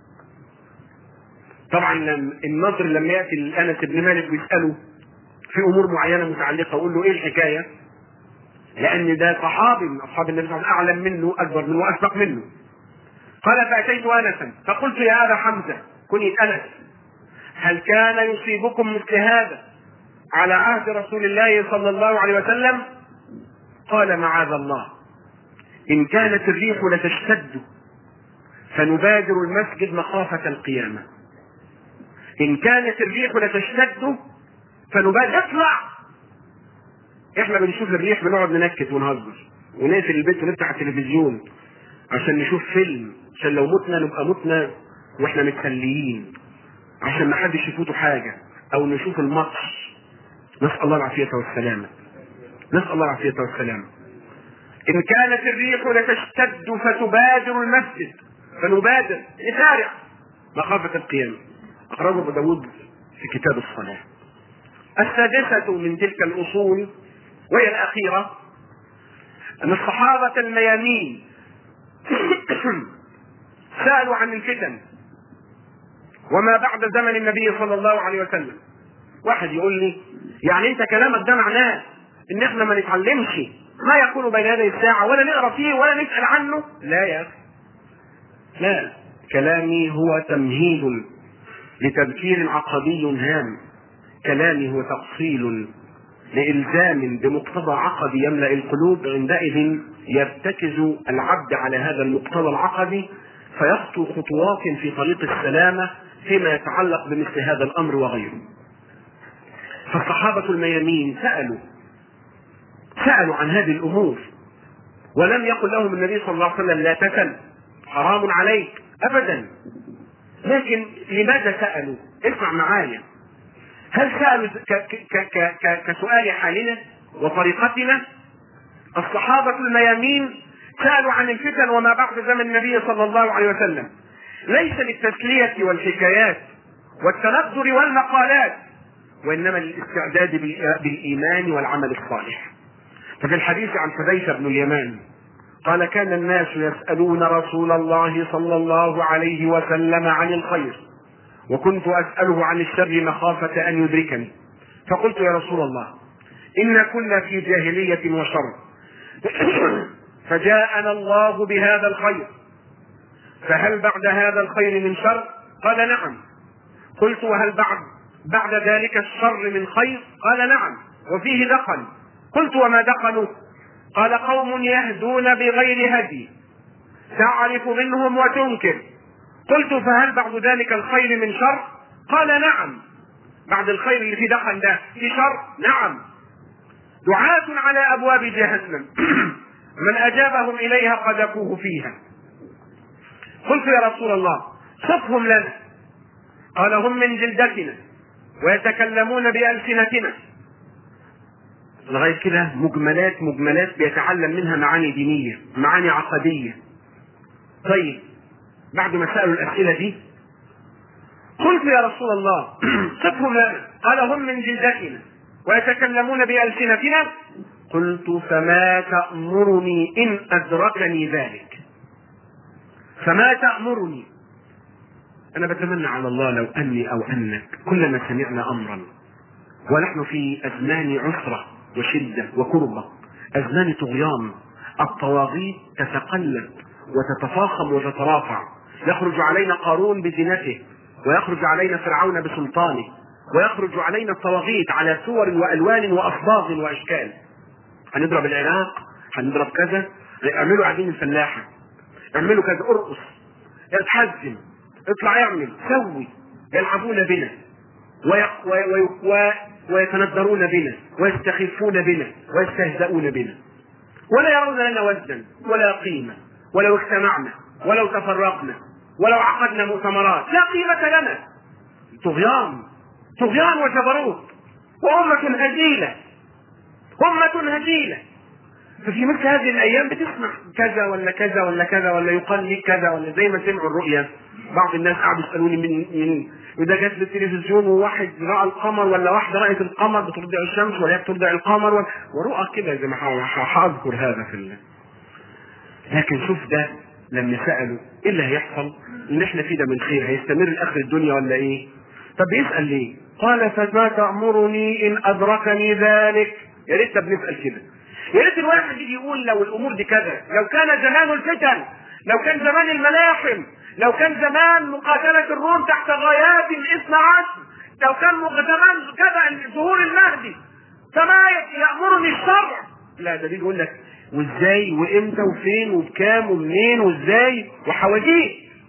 طبعا النضر لما يأتي لأنس بن مالك ويسأله في أمور معينة متعلقة ويقول له إيه الحكاية، لأن ده صحابي من أصحاب النبي صلى الله عليه وسلم، أعلم منه، أكبر منه، وأسبق منه. قال فأتيت أنسا فقلت يا أبا حمزة، كنية أنس، هل كان يصيبكم مثل هذا على عهد رسول الله صلى الله عليه وسلم؟ قال معاذ الله، إن كانت الريح لتشتد فنبادر المسجد مخافة القيامة. إن كانت الريح لتشتد فنبادر، اطلع. احنا بنشوف الريح بنقعد ننكت ونهزر ونقفل البيت ونفتح التلفزيون عشان نشوف فيلم، عشان لو متنا نبقى متنا واحنا متسليين، عشان ما حدش يفوته حاجة، او نشوف الماتش. نسأل الله العافية والسلامة، نسأل الله العافية والسلامة. إن كانت الريح لتشتد فتبادر المسجد، فنبادر نسارع مخافة القيامة. أخرجه أبو داود في كتاب الصلاة. السادسة من تلك الأصول وهي الأخيرة أن الصحابة الميامين سألوا عن الفتن وما بعد زمن النبي صلى الله عليه وسلم. واحد يقول لي يعني انت كلامك ده معناه ان احنا ما نتعلمش ما يكون بين يدي الساعة ولا نقرأ فيه ولا نسأل عنه؟ لا يا أخي، لا، كلامي هو تمهيد لتذكير عقدي هام، كلامي هو تفصيل لإلزام بمقتضى عقدي يملأ القلوب. عندئذ يرتكز العبد على هذا المقتضى العقدي فيخطو خطوات في طريق السلامة فيما يتعلق بمثل هذا الأمر وغيره. فالصحابة الميامين سألوا عن هذه الأمور، ولم يقل لهم النبي صلى الله عليه وسلم لا تسل، حرام عليك، أبدا. لكن لماذا سألوا؟ اسمع معايا. هل سألوا كسؤال حالنا وطريقتنا؟ الصحابة الميامين سألوا عن الفتن وما بعد زمن النبي صلى الله عليه وسلم، ليس للتسلية والحكايات والتنظر والمقالات، وإنما للاستعداد بالإيمان والعمل الصالح. ففي الحديث عن حذيفة بن اليمان قال كان الناس يسألون رسول الله صلى الله عليه وسلم عن الخير، وكنت أسأله عن الشر مخافة أن يدركني، فقلت يا رسول الله إن كنا في جاهلية وشر فجاءنا الله بهذا الخير، فهل بعد هذا الخير من شر؟ قال نعم. قلت وهل بعد ذلك الشر من خير؟ قال نعم، وفيه دخل. قلت وما دخلوا؟ قال قوم يهدون بغير هدي تعرف منهم وتنكر. قلت فهل بعد ذلك الخير من شر؟ قال نعم، بعد الخير اللي في دخل ده في شر؟ نعم. دعاة على أبواب جهنم من أجابهم إليها قذفوه فيها. قلت يا رسول الله صفهم لنا. قال هم من جلدتنا ويتكلمون بألسنتنا. لغاية كده مجملات بيتعلم منها معاني دينية، معاني عقدية. طيب بعد ما سألوا الأسئلة دي قلت يا رسول الله صفهم لنا. قال هم من جلدتنا ويتكلمون بألسنتنا. قلت فما تأمرني إن أدركني ذلك؟ فما تأمرني؟ أنا بتمنى على الله لو أني أو أنك كلما سمعنا أمرا ونحن في أزمان عسرة وشدة وكربة، أزمان طغيان، الطواغيت تتقلب وتتفاخم وتترافع، يخرج علينا قارون بزينته، ويخرج علينا فرعون بسلطانه، ويخرج علينا الطواغيت على صور وألوان وأصباغ وأشكال. هنضرب العراق، هنضرب كذا، اعملوا عدين الفلاحة، اعملوا كذا، ارقص، اتحزم، اطلع اعمل، سوي، يلعبون بنا ويتندرون بنا ويستخفون بنا ويستهزئون بنا. ولا يرون لنا وزنا ولا قيمة، ولو اجتمعنا ولو تفرقنا ولو عقدنا مؤتمرات لا قيمة لنا. طغيان وجبروت، وأمة هزيلة، ففي مثل هذه الأيام بتسمع كذا ولا كذا ولا كذا، ولا يقال لي كذا، ولا زي ما سمعوا الرؤيا. بعض الناس قعدوا يسألوني من إذا جت بالتلفزيون وواحد رأى القمر ولا واحدة رأت القمر بترضع الشمس ولا بترضع القمر ورؤى كده، زي ما هذكر هذا في الله. لكن شوف ده لما سألوا ايه اللي هيحصل، اللي احنا فيه ده من خير هيستمر لاخر الدنيا ولا ايه؟ طب بيسأل ليه؟ قال فما تأمرني ان ادركني ذلك. يا ريت بنسأل كده، يا ريت الواحد يجي يقول لو الامور دي كذا، لو كان زمان الفتن، لو كان زمان الملاحم، لو كان زمان مقاتلة الروم تحت غايات 12، لو كان زمان كذا ظهور المهدي، فما يأمرني الشرع. لا، ده بيقول لك وازاي وامتى وفين وبكام ومنين وازاي وحواديت،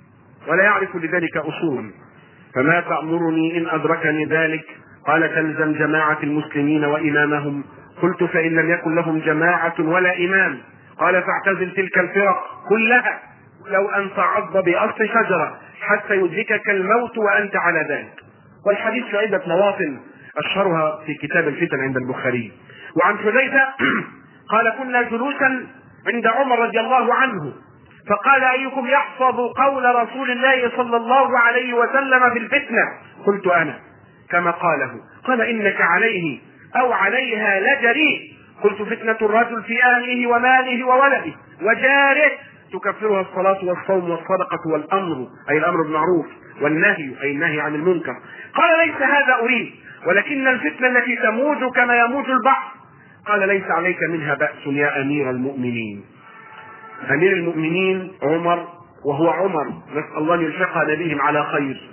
ولا يعرف لذلك اصولا. فما تأمرني ان ادركني ذلك؟ قال تلزم جماعة المسلمين وامامهم. قلت فان لم يكن لهم جماعة ولا امام؟ قال فاعتزل تلك الفرق كلها، لو ان تعض باصل شجرة حتى يدركك الموت وانت على ذلك. والحديث في عدة مواطن اشهرها في كتاب الفتن عند البخاري. وعن حذيفة قال كنا جلوسا عند عمر رضي الله عنه، فقال ايكم يحفظ قول رسول الله صلى الله عليه وسلم في الفتنة؟ قلت انا كما قاله. قال انك عليه او عليها لجريء. قلت فتنة الرجل في اهله وماله وولده وجاره تكفرها الصلاة والصوم والصدقة والامر، اي الامر بالمعروف، والنهي اي النهي عن المنكر. قال ليس هذا اريد، ولكن الفتنة التي تموج كما يموج البحر. قال ليس عليك منها بأس يا أمير المؤمنين. أمير المؤمنين عمر، وهو عمر نسأل الله أن يلحقنا بهم على خير،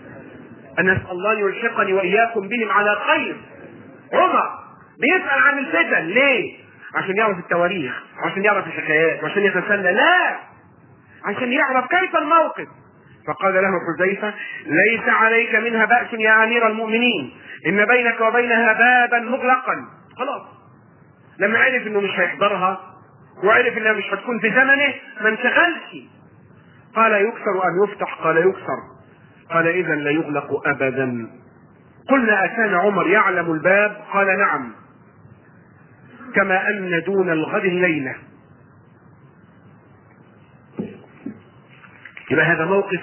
نسأل الله أن يلحقني وإياكم بهم على خير. عمر بيسأل عن الفتن ليه؟ عشان يعرف التواريخ، عشان يعرف الحكايات، عشان يتسلى؟ لا، عشان يعرف كيف الموقف. فقال له حذيفة ليس عليك منها بأس يا أمير المؤمنين، إن بينك وبينها بابا مغلقا. خلاص، لما عرف انه مش هيحضرها وعرف انها مش هتكون في زمنه ما انشغلش. قال يكسر ام يفتح؟ قال يكسر. قال اذا لا يغلق ابدا. قلنا اكان عمر يعلم الباب؟ قال نعم، كما ان دون الغد الليلة. يبقى هذا موقف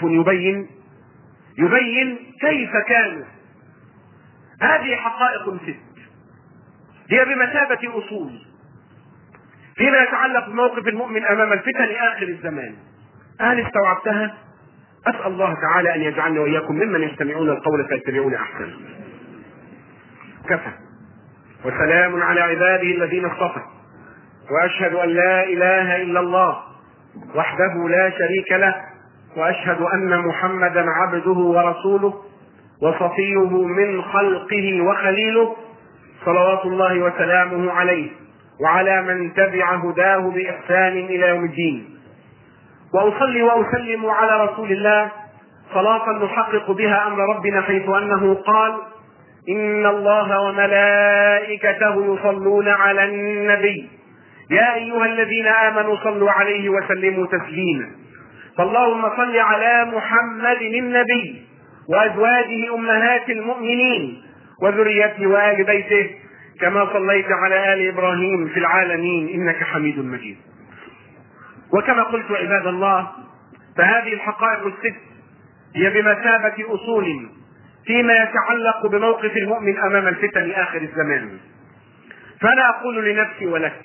يبين كيف كانوا. هذه حقائق ست، هي بمثابة أصول فيما يتعلق بموقف المؤمن أمام الفتن آخر الزمان. هل استوعبتها؟ أسأل الله تعالى أن يجعلنا وإياكم ممن يستمعون القول فيتبعون أحسنه. كفى، وسلام على عباده الذين اصطفى، وأشهد أن لا إله إلا الله وحده لا شريك له، وأشهد أن محمدا عبده ورسوله وصفيه من خلقه وخليله، صلوات الله وسلامه عليه وعلى من تبع هداه بإحسان إلى يوم الدين. وأصلي وأسلم على رسول الله صلاة نحقق بها أمر ربنا، حيث أنه قال إن الله وملائكته يصلون على النبي يا أيها الذين آمنوا صلوا عليه وسلموا تسليما. فاللهم صل على محمد النبي وأزواجه أمهات المؤمنين وذريته وآل بيته كما صليت على آل إبراهيم في العالمين إنك حميد مجيد. وكما قلت عباد الله، فهذه الحقائق الست هي بمثابة أصول فيما يتعلق بموقف المؤمن أمام الفتن آخر الزمان. فأنا أقول لنفسي ولك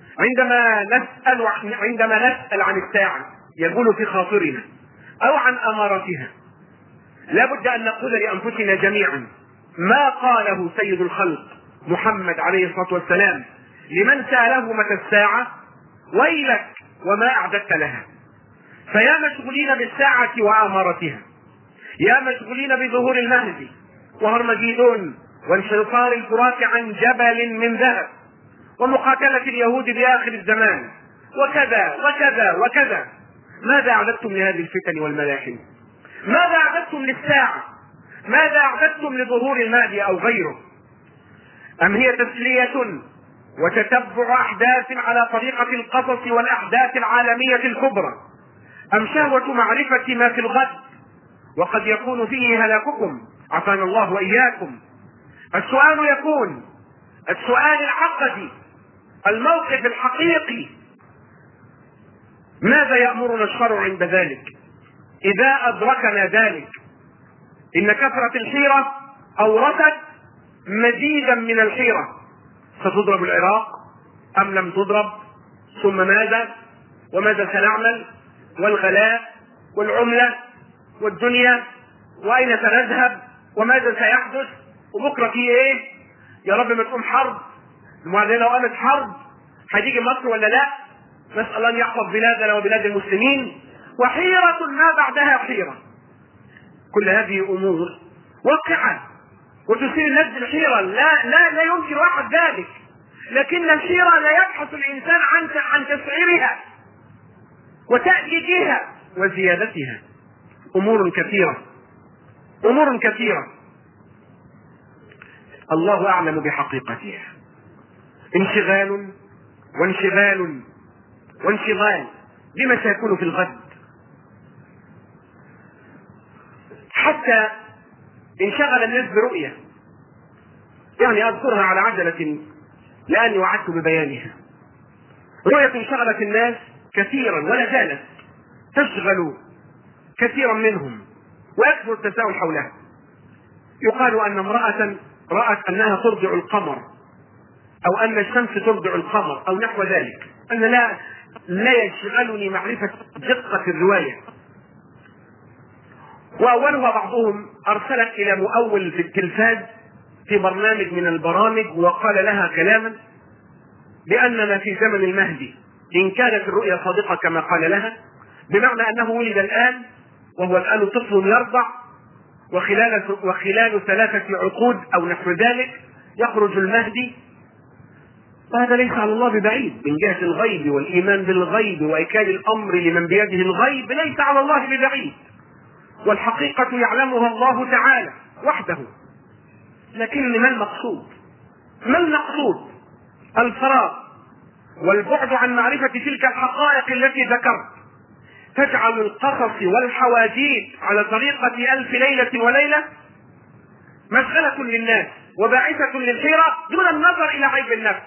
عندما نسأل عن الساعة يقول في خاطرنا أو عن أمارتها، لا بد أن نقول لأنفسنا جميعا ما قاله سيد الخلق محمد عليه الصلاة والسلام لمن سأله متى الساعة: ويلك وما أعددت لها. فيا مشغولين بالساعة وأمارتها، يا مشغولين بظهور المهدي وهرمجيدون وانشطار الفرات عن جبل من ذهب ومقاتلة اليهود بآخر الزمان وكذا وكذا وكذا. ماذا أعددتم لهذه الفتن والملاحم؟ ماذا أعددتم للساعة؟ ماذا أعددتم لظهور المهدي أو غيره؟ أم هي تسلية وتتبع أحداث على طريقة القصص والأحداث العالمية الكبرى، أم شهوة معرفة ما في الغد وقد يكون فيه هلاككم عافانا الله وإياكم؟ السؤال يكون السؤال العقدي، الموقف الحقيقي، ماذا يأمرنا الشرع عند ذلك إذا أدركنا ذلك؟ إن كثرة الحيرة أورثت مزيدا من الحيرة. ستضرب العراق أم لم تضرب؟ ثم ماذا؟ وماذا سنعمل؟ والغلاء والعملة والدنيا، وأين سنذهب؟ وماذا سيحدث؟ وبكرة في إيه؟ يا رب ما تقوم حرب. وبعدين لو قامت حرب هتيجي مصر ولا لا؟ نسأل الله أن يحفظ بلادنا وبلاد المسلمين. وحيرة ما بعدها حيرة. كل هذه أمور واقعة وتثير الناس بالحيرة، لا يمكن واحد ذلك، لكن الحيرة لا يبحث الإنسان عن تسعيرها وتأكيدها وزيادتها. أمور كثيرة الله أعلم بحقيقتها. انشغال بما سيكون في الغد، حتى انشغل الناس برؤية، يعني أذكرها على عجلة لأني وعدت ببيانها. رؤية انشغلت الناس كثيرا ولا زالت تشغل كثيرا منهم ويكثر التساؤل حولها. يقال أن امرأة رأت أنها ترضع القمر، أو أن الشمس ترضع القمر أو نحو ذلك. أنا لا يشغلني معرفة دقة الرواية. وأولها بعضهم أرسلت إلى مؤول في التلفاز في برنامج من البرامج وقال لها كلاما بأننا في زمن المهدي إن كانت الرؤيا صادقة كما قال لها، بمعنى أنه ولد الآن وهو الآن طفل يرضع، وخلال 3 عقود أو نحو ذلك يخرج المهدي. وهذا ليس على الله ببعيد من جهة الغيب والإيمان بالغيب وإكال الأمر لمن بيده الغيب، ليس على الله ببعيد، والحقيقة يعلمها الله تعالى وحده. لكن ما المقصود؟ الفراغ والبعد عن معرفة تلك الحقائق التي ذكرت تجعل القصص والحواديت على طريقة 1000 ليلة وليلة مشغلة للناس وباعثة للحيرة دون النظر إلى عيب النفس،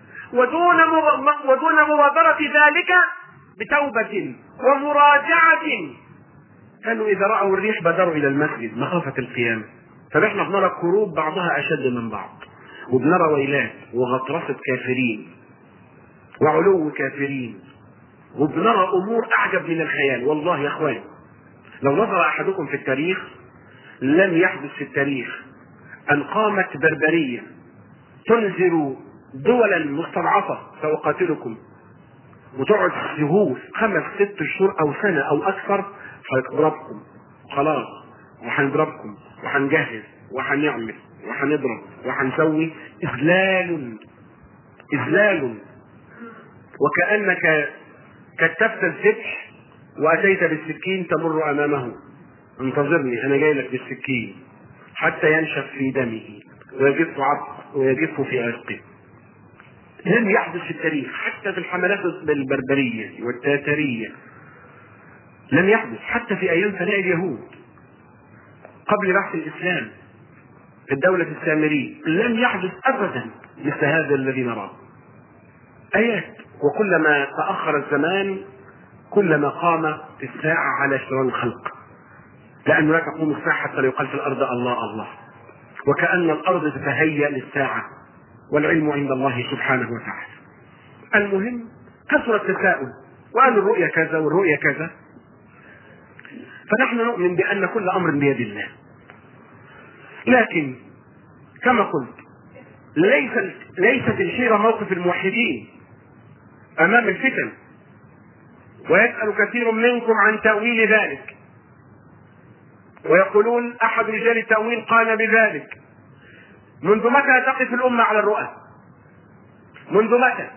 ودون مبادرة ذلك بتوبة ومراجعة. كانوا إذا رأوا الريح بادروا إلى المسجد مخافة القيام. فنحن بنرى كروب بعضها أشد من بعض، وبنرى ويلات وغطرسة كافرين وعلو كافرين، وبنرى أمور أعجب من الخيال. والله يا أخوان لو نظر أحدكم في التاريخ لم يحدث في التاريخ أن قامت بربرية تنزل دولا مستضعفة سأقاتلكم وتقعد شهور 5 6 شهور أو سنة أو أكثر هنضربكم خلاص، وهنضربكم وهنجهز وهنعمل وهنضرب وهنسوي. إذلال وكأنك كتفت الذبح وأتيت بالسكين تمر أمامه، انتظرني أنا جاي لك بالسكين حتى ينشف في دمه ويجف عطف ويجف في عرقه. لم يحدث في التاريخ حتى في الحملات البربرية والتاترية، لم يحدث حتى في أيام فناء اليهود قبل بعث الإسلام في الدولة السامرية، لم يحدث أبدا مثل هذا الذي نراه. آيات. وكلما تأخر الزمان كلما قام الساعة على شرار الخلق، لأنه لا تقوم الساعة حتى لا يقال في الأرض الله الله، وكأن الأرض تتهيأ للساعة، والعلم عند الله سبحانه وتعالى. المهم كثر التساؤل، وقال الرؤيا كذا والرؤيا كذا. فنحن نؤمن بأن كل أمر بيد الله، لكن كما قلت ليست الحيرة موقف الموحدين أمام الفتن، ويسأل كثير منكم عن تأويل ذلك ويقولون أحد رجال التأويل قال بذلك. منذ متى تقف الأمة على الرؤى؟ منذ متى؟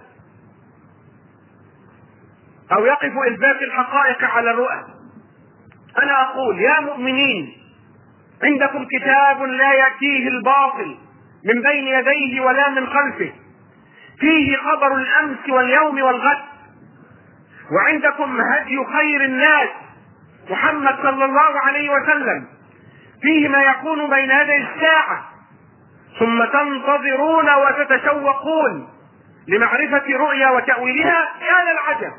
أو يقف إثبات الحقائق على الرؤى؟ أنا أقول يا مؤمنين عندكم كتاب لا يأتيه الباطل من بين يديه ولا من خلفه، فيه خبر الأمس واليوم والغد، وعندكم هدي خير الناس محمد صلى الله عليه وسلم، فيه ما يكون بين يدي الساعة، ثم تنتظرون وتتشوقون لمعرفة رؤيا وتأويلها. يا للعجب!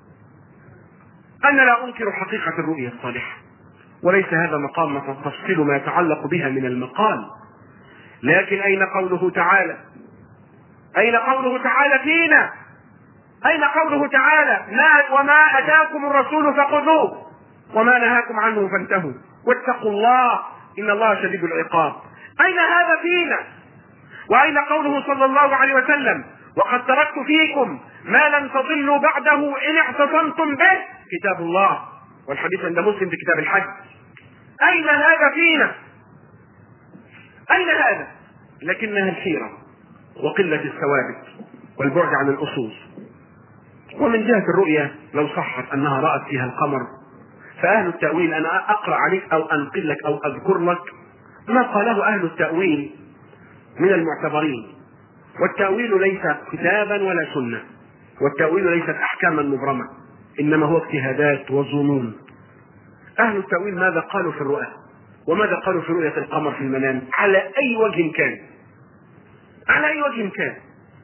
أنا لا أنكر حقيقة الرؤيا الصالحة، وليس هذا مقام تفصيل ما يتعلق بها من المقال، لكن أين قوله تعالى؟ أين قوله تعالى فينا؟ أين قوله تعالى وما أتاكم الرسول فخذوه وما نهاكم عنه فانتهوا واتقوا الله إن الله شديد العقاب؟ أين هذا فينا؟ وأين قوله صلى الله عليه وسلم وقد تركت فيكم ما لن تضلوا بعده إن اعتصمتم به كتاب الله، والحديث عند مسلم في كتاب الحج. أين هذا فينا؟ أين هذا؟ لكنها الحيرة وقلة الثوابت والبعد عن الأصول. ومن جهة الرؤية لو صحت أنها رأت فيها القمر، فأهل التأويل أنا أقرأ عليك أو أنقل لك أو أذكر لك ما قاله أهل التأويل من المعتبرين. والتأويل ليس كتابا ولا سنة، والتأويل ليست أحكاما مبرمة، إنما هو اجتهادات وظنون. أهل التأويل ماذا قالوا في الرؤى؟ وماذا قالوا في رؤية القمر في المنام على أي وجه كان؟ على أي وجه كان؟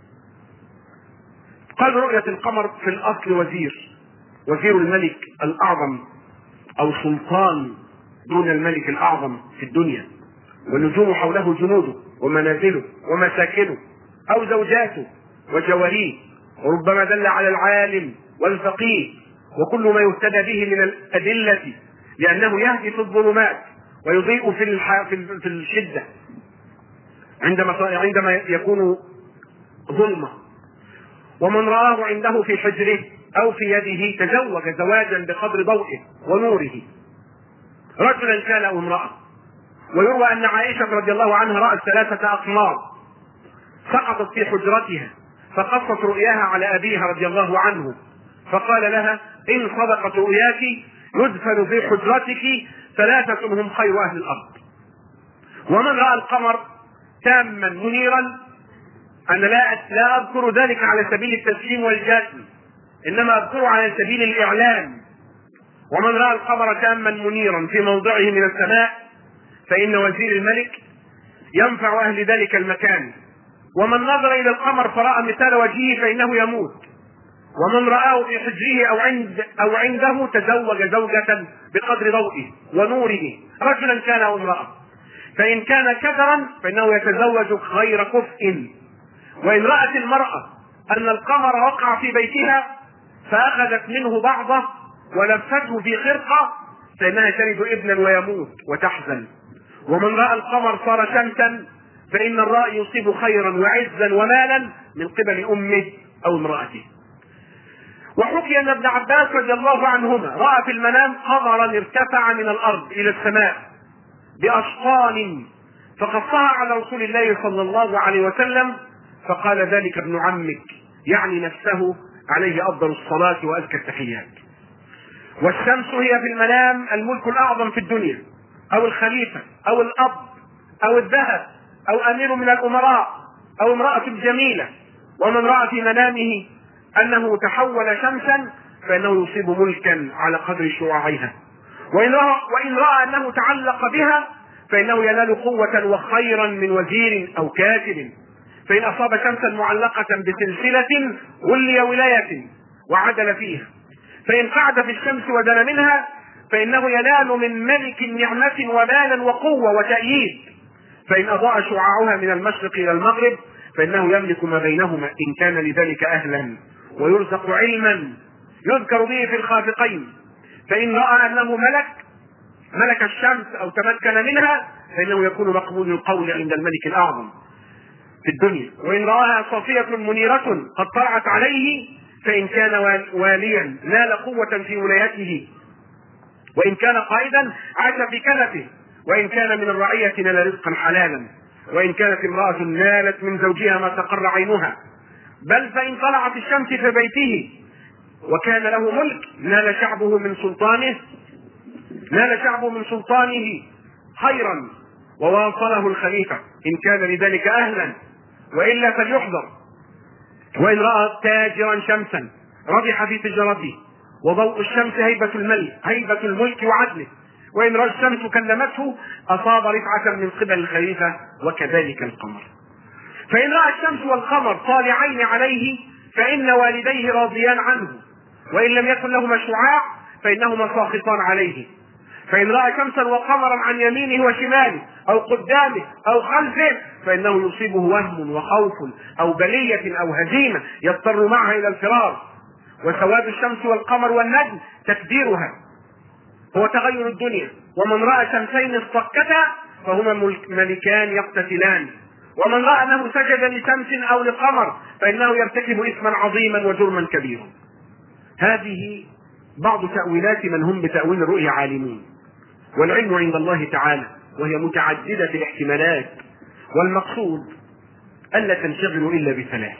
قال رؤية القمر في الأصل وزير الملك الأعظم أو سلطان دون الملك الأعظم في الدنيا، والنجوم حوله جنوده ومنازله ومساكنه أو زوجاته وجواريه، وربما دل على العالم والفقيه وكل ما يهتدى به من الأدلة، لأنه يهدي في الظلمات ويضيء في الشدة عندما يكون ظلمة. ومن رآه عنده في حجره أو في يده تزوج زواجا بقدر ضوئه ونوره، رجلا كان أو امرأة. ويروى أن عائشة رضي الله عنها رأت 3 أقمار سقطت في حجرتها، فقصت رؤياها على أبيها رضي الله عنه، فقال لها إن صدقت رؤياك يدفن في حجرتك 3 هم خير أهل الأرض. ومن رأى القمر تاما منيرا، أنا لا أذكر ذلك على سبيل التسليم والجزم، إنما أذكر على سبيل الإعلام. ومن رأى القمر تاما منيرا في موضعه من السماء فإن وزير الملك ينفع أهل ذلك المكان. ومن نظر إلى القمر فرأى مثال وجهه فإنه يموت. ومن رآه في حجره أو عنده تزوج زوجة بقدر ضوئه ونوره، رجلا كان أو امرأة. فإن كان كدرا فإنه يتزوج غير كفء. وإن رأت المرأة أن القمر وقع في بيتها فأخذت منه بعضه ولفته في خرقة فإنها تلد ابنا ويموت وتحزن. ومن رأى القمر صار شمسا فإن الرأي يصيب خيرا وعزا ومالا من قبل أمه أو امرأته. وحكي أن ابن عباس رضي الله عنهما رأى في المنام قمرا ارتفع من الأرض إلى السماء بأشقان، فقصها على رسول الله صلى الله عليه وسلم، فقال ذلك ابن عمك، يعني نفسه، عليه أفضل الصلاة وأزكى التحيات. والشمس هي في المنام الملك الأعظم في الدنيا، أو الخليفة أو الأب أو الذهب أو أمير من الأمراء أو امرأة جميلة. ومن رأى في منامه أنه تحول شمسا فإنه يصيب ملكا على قدر شعاعها. وإن رأى أنه تعلق بها فإنه ينال قوة وخيرا من وزير أو كاتب. فإن أصاب شمسا معلقة بسلسلة ولي ولاية وعدل فيها. فإن قعد في الشمس ودنا منها فإنه ينال من ملك نعمة ومالا وقوة وتأييد. فإن أضاء شعاعها من المشرق إلى المغرب فإنه يملك ما بينهما إن كان لذلك أهلا، ويرزق علما يذكر به في الخافقين. فإن رأى أنه ملك الشمس أو تمكن منها فإنه يكون مقبول القول عند الملك الأعظم في الدنيا. وإن رآها صافية منيرة قد طلعت عليه فإن كان واليا نال قوة في ولايته، وإن كان قائدا عاش في كنفه، وإن كان من الرعية نال رزقا حلالا، وإن كانت امرأة نالت من زوجها ما تقر عينها. بل فإن طلعت الشمس في بيته وكان له ملك نال شعبه من سلطانه خيرا وواصله الخليفة إن كان لذلك أهلا، وإلا فليحذر. وإن رأى تاجرا شمسا ربح في تجارته، وضوء الشمس هيبة الملك وعدله، وإن رأى الشمس كلمته أصاب رفعة من قبل الخليفة، وكذلك القمر. فإن رأى الشمس والقمر طالعين عليه فإن والديه راضيان عنه، وإن لم يكن لهما شعاع فإنهما ساخطان عليه. فإن رأى شمسا وقمرا عن يمينه وشماله أو قدامه أو خلفه فإنه يصيبه وهم وخوف أو بلية أو هزيمة يضطر معها إلى الفرار. وسواد الشمس والقمر والنجم تكديرها هو تغير الدنيا. ومن رأى شمسين اصطكتا فهما ملكان يقتتلان. ومن رأى أنه سجد لشمس أو لقمر فإنه يرتكب إثما عظيما وجرما كبيرا. هذه بعض تأويلات من هم بتأويل الرؤيا عالمون، والعلم عند الله تعالى، وهي متعددة الاحتمالات، والمقصود ألا تنشغلوا إلا بثلاث.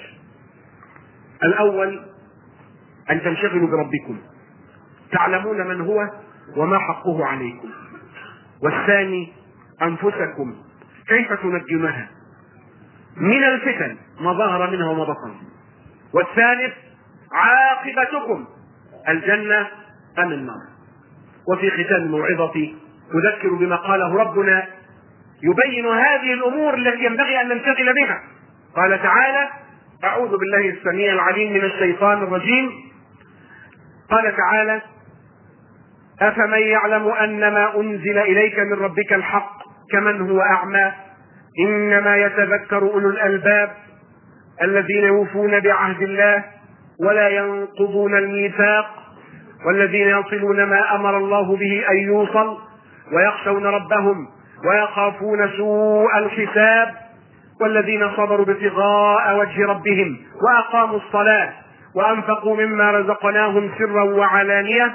الأول أن تنشغلوا بربكم، تعلمون من هو وما حقه عليكم. والثاني أنفسكم، كيف تنجونها من الفتن ما ظهر منها وما بطن. والثالث عاقبتكم، الجنة أم النار. وفي ختام الموعظة أذكر بما قاله ربنا يبين هذه الأمور التي ينبغي أن ننشغل بها. قال تعالى: أعوذ بالله السميع العليم من الشيطان الرجيم. قال تعالى: أفمن يعلم أن ما أنزل إليك من ربك الحق كمن هو أعمى، إنما يتذكر أولو الألباب الذين يوفون بعهد الله ولا ينقضون الميثاق، والذين يصلون ما أمر الله به أن يوصل، ويخشون ربهم ويخافون سوء الحساب، والذين صبروا ابتغاء وجه ربهم وأقاموا الصلاة وأنفقوا مما رزقناهم سرا وعلانية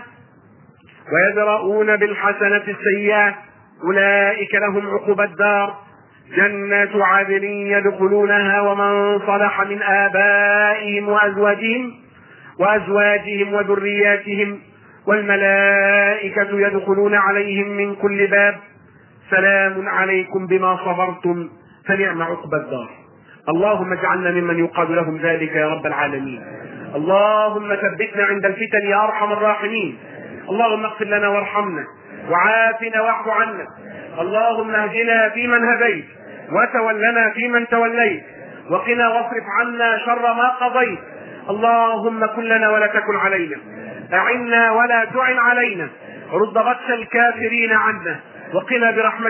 ويدرؤون بالحسنة السيئة أولئك لهم عقبى الدار جنات عدن يدخلونها ومن صلح من آبائهم وأزواجهم وذرياتهم والملائكة يدخلون عليهم من كل باب سلام عليكم بما صبرتم فنعم عقبى الدار. اللهم اجعلنا ممن يقال لهم ذلك يا رب العالمين. اللهم ثبتنا عند الفتن يا أرحم الراحمين. اللهم اغفر لنا وارحمنا وعافنا واعف عنا. اللهم اهدنا فيمن هديت وتولنا فيمن توليت وقنا واصرف عنا شر ما قضيت. اللهم كن لنا ولا تكن علينا، أعنا ولا تعن علينا، رد بطش الكافرين عنا، وقنا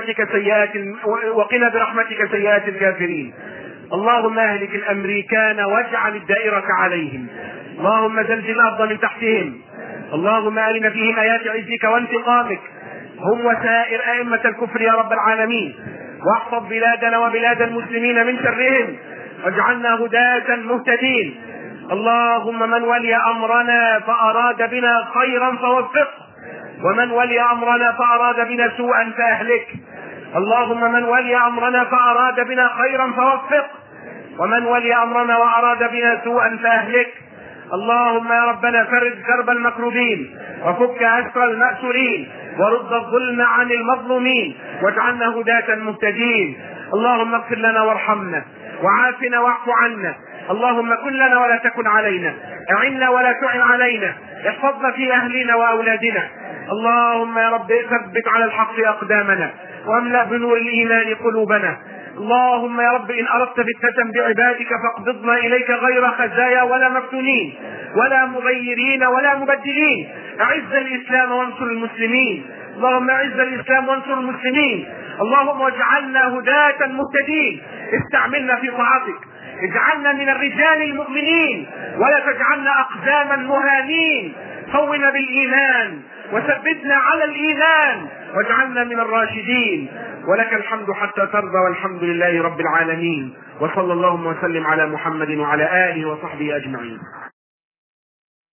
برحمتك سيئات الكافرين. اللهم اهلك الأمريكان واجعل الدائرة عليهم. اللهم زلزل الأرض من تحتهم. اللهم أرنا فيهم آيات عزك وانتقامك هم وسائر أئمة الكفر يا رب العالمين. واحفظ بلادنا وبلاد المسلمين من شرهم واجعلنا هداة مهتدين. اللهم من ولي أمرنا فأراد بنا خيرا فوفقه، ومن ولي أمرنا فأراد بنا سوءا فأهلك. اللهم من ولي أمرنا فأراد بنا خيرا فوفقه، ومن ولي أمرنا وأراد بنا سوءا فأهلك. اللهم يا ربنا فرج كرب المكروبين وفك أسر المأسورين ورد الظلم عن المظلومين واجعلنا هداة مهتدين. اللهم اغفر لنا وارحمنا وعافنا واعف عنا. اللهم كن لنا ولا تكن علينا، أعنا ولا تعن علينا، احفظنا في أهلنا وأولادنا. اللهم يا رب ثبت على الحق أقدامنا واملأ بنور الإيمان قلوبنا. اللهم يا رب إن أردت فتنة بعبادك فاقبضنا إليك غير خزايا ولا مفتونين ولا مغيرين ولا مبدلين. أعز الإسلام وانصر المسلمين. اللهم أعز الإسلام وانصر المسلمين. اللهم واجعلنا هداة مهتدين. استعملنا في طاعتك، اجعلنا من الرجال المؤمنين ولا تجعلنا أقداما مهانين. قونا بالإيمان وثبتنا على الإيمان واجعلنا من الراشدين. ولك الحمد حتى ترضى والحمد لله رب العالمين. وصلى اللهم وسلم على محمد وعلى آله وصحبه أجمعين.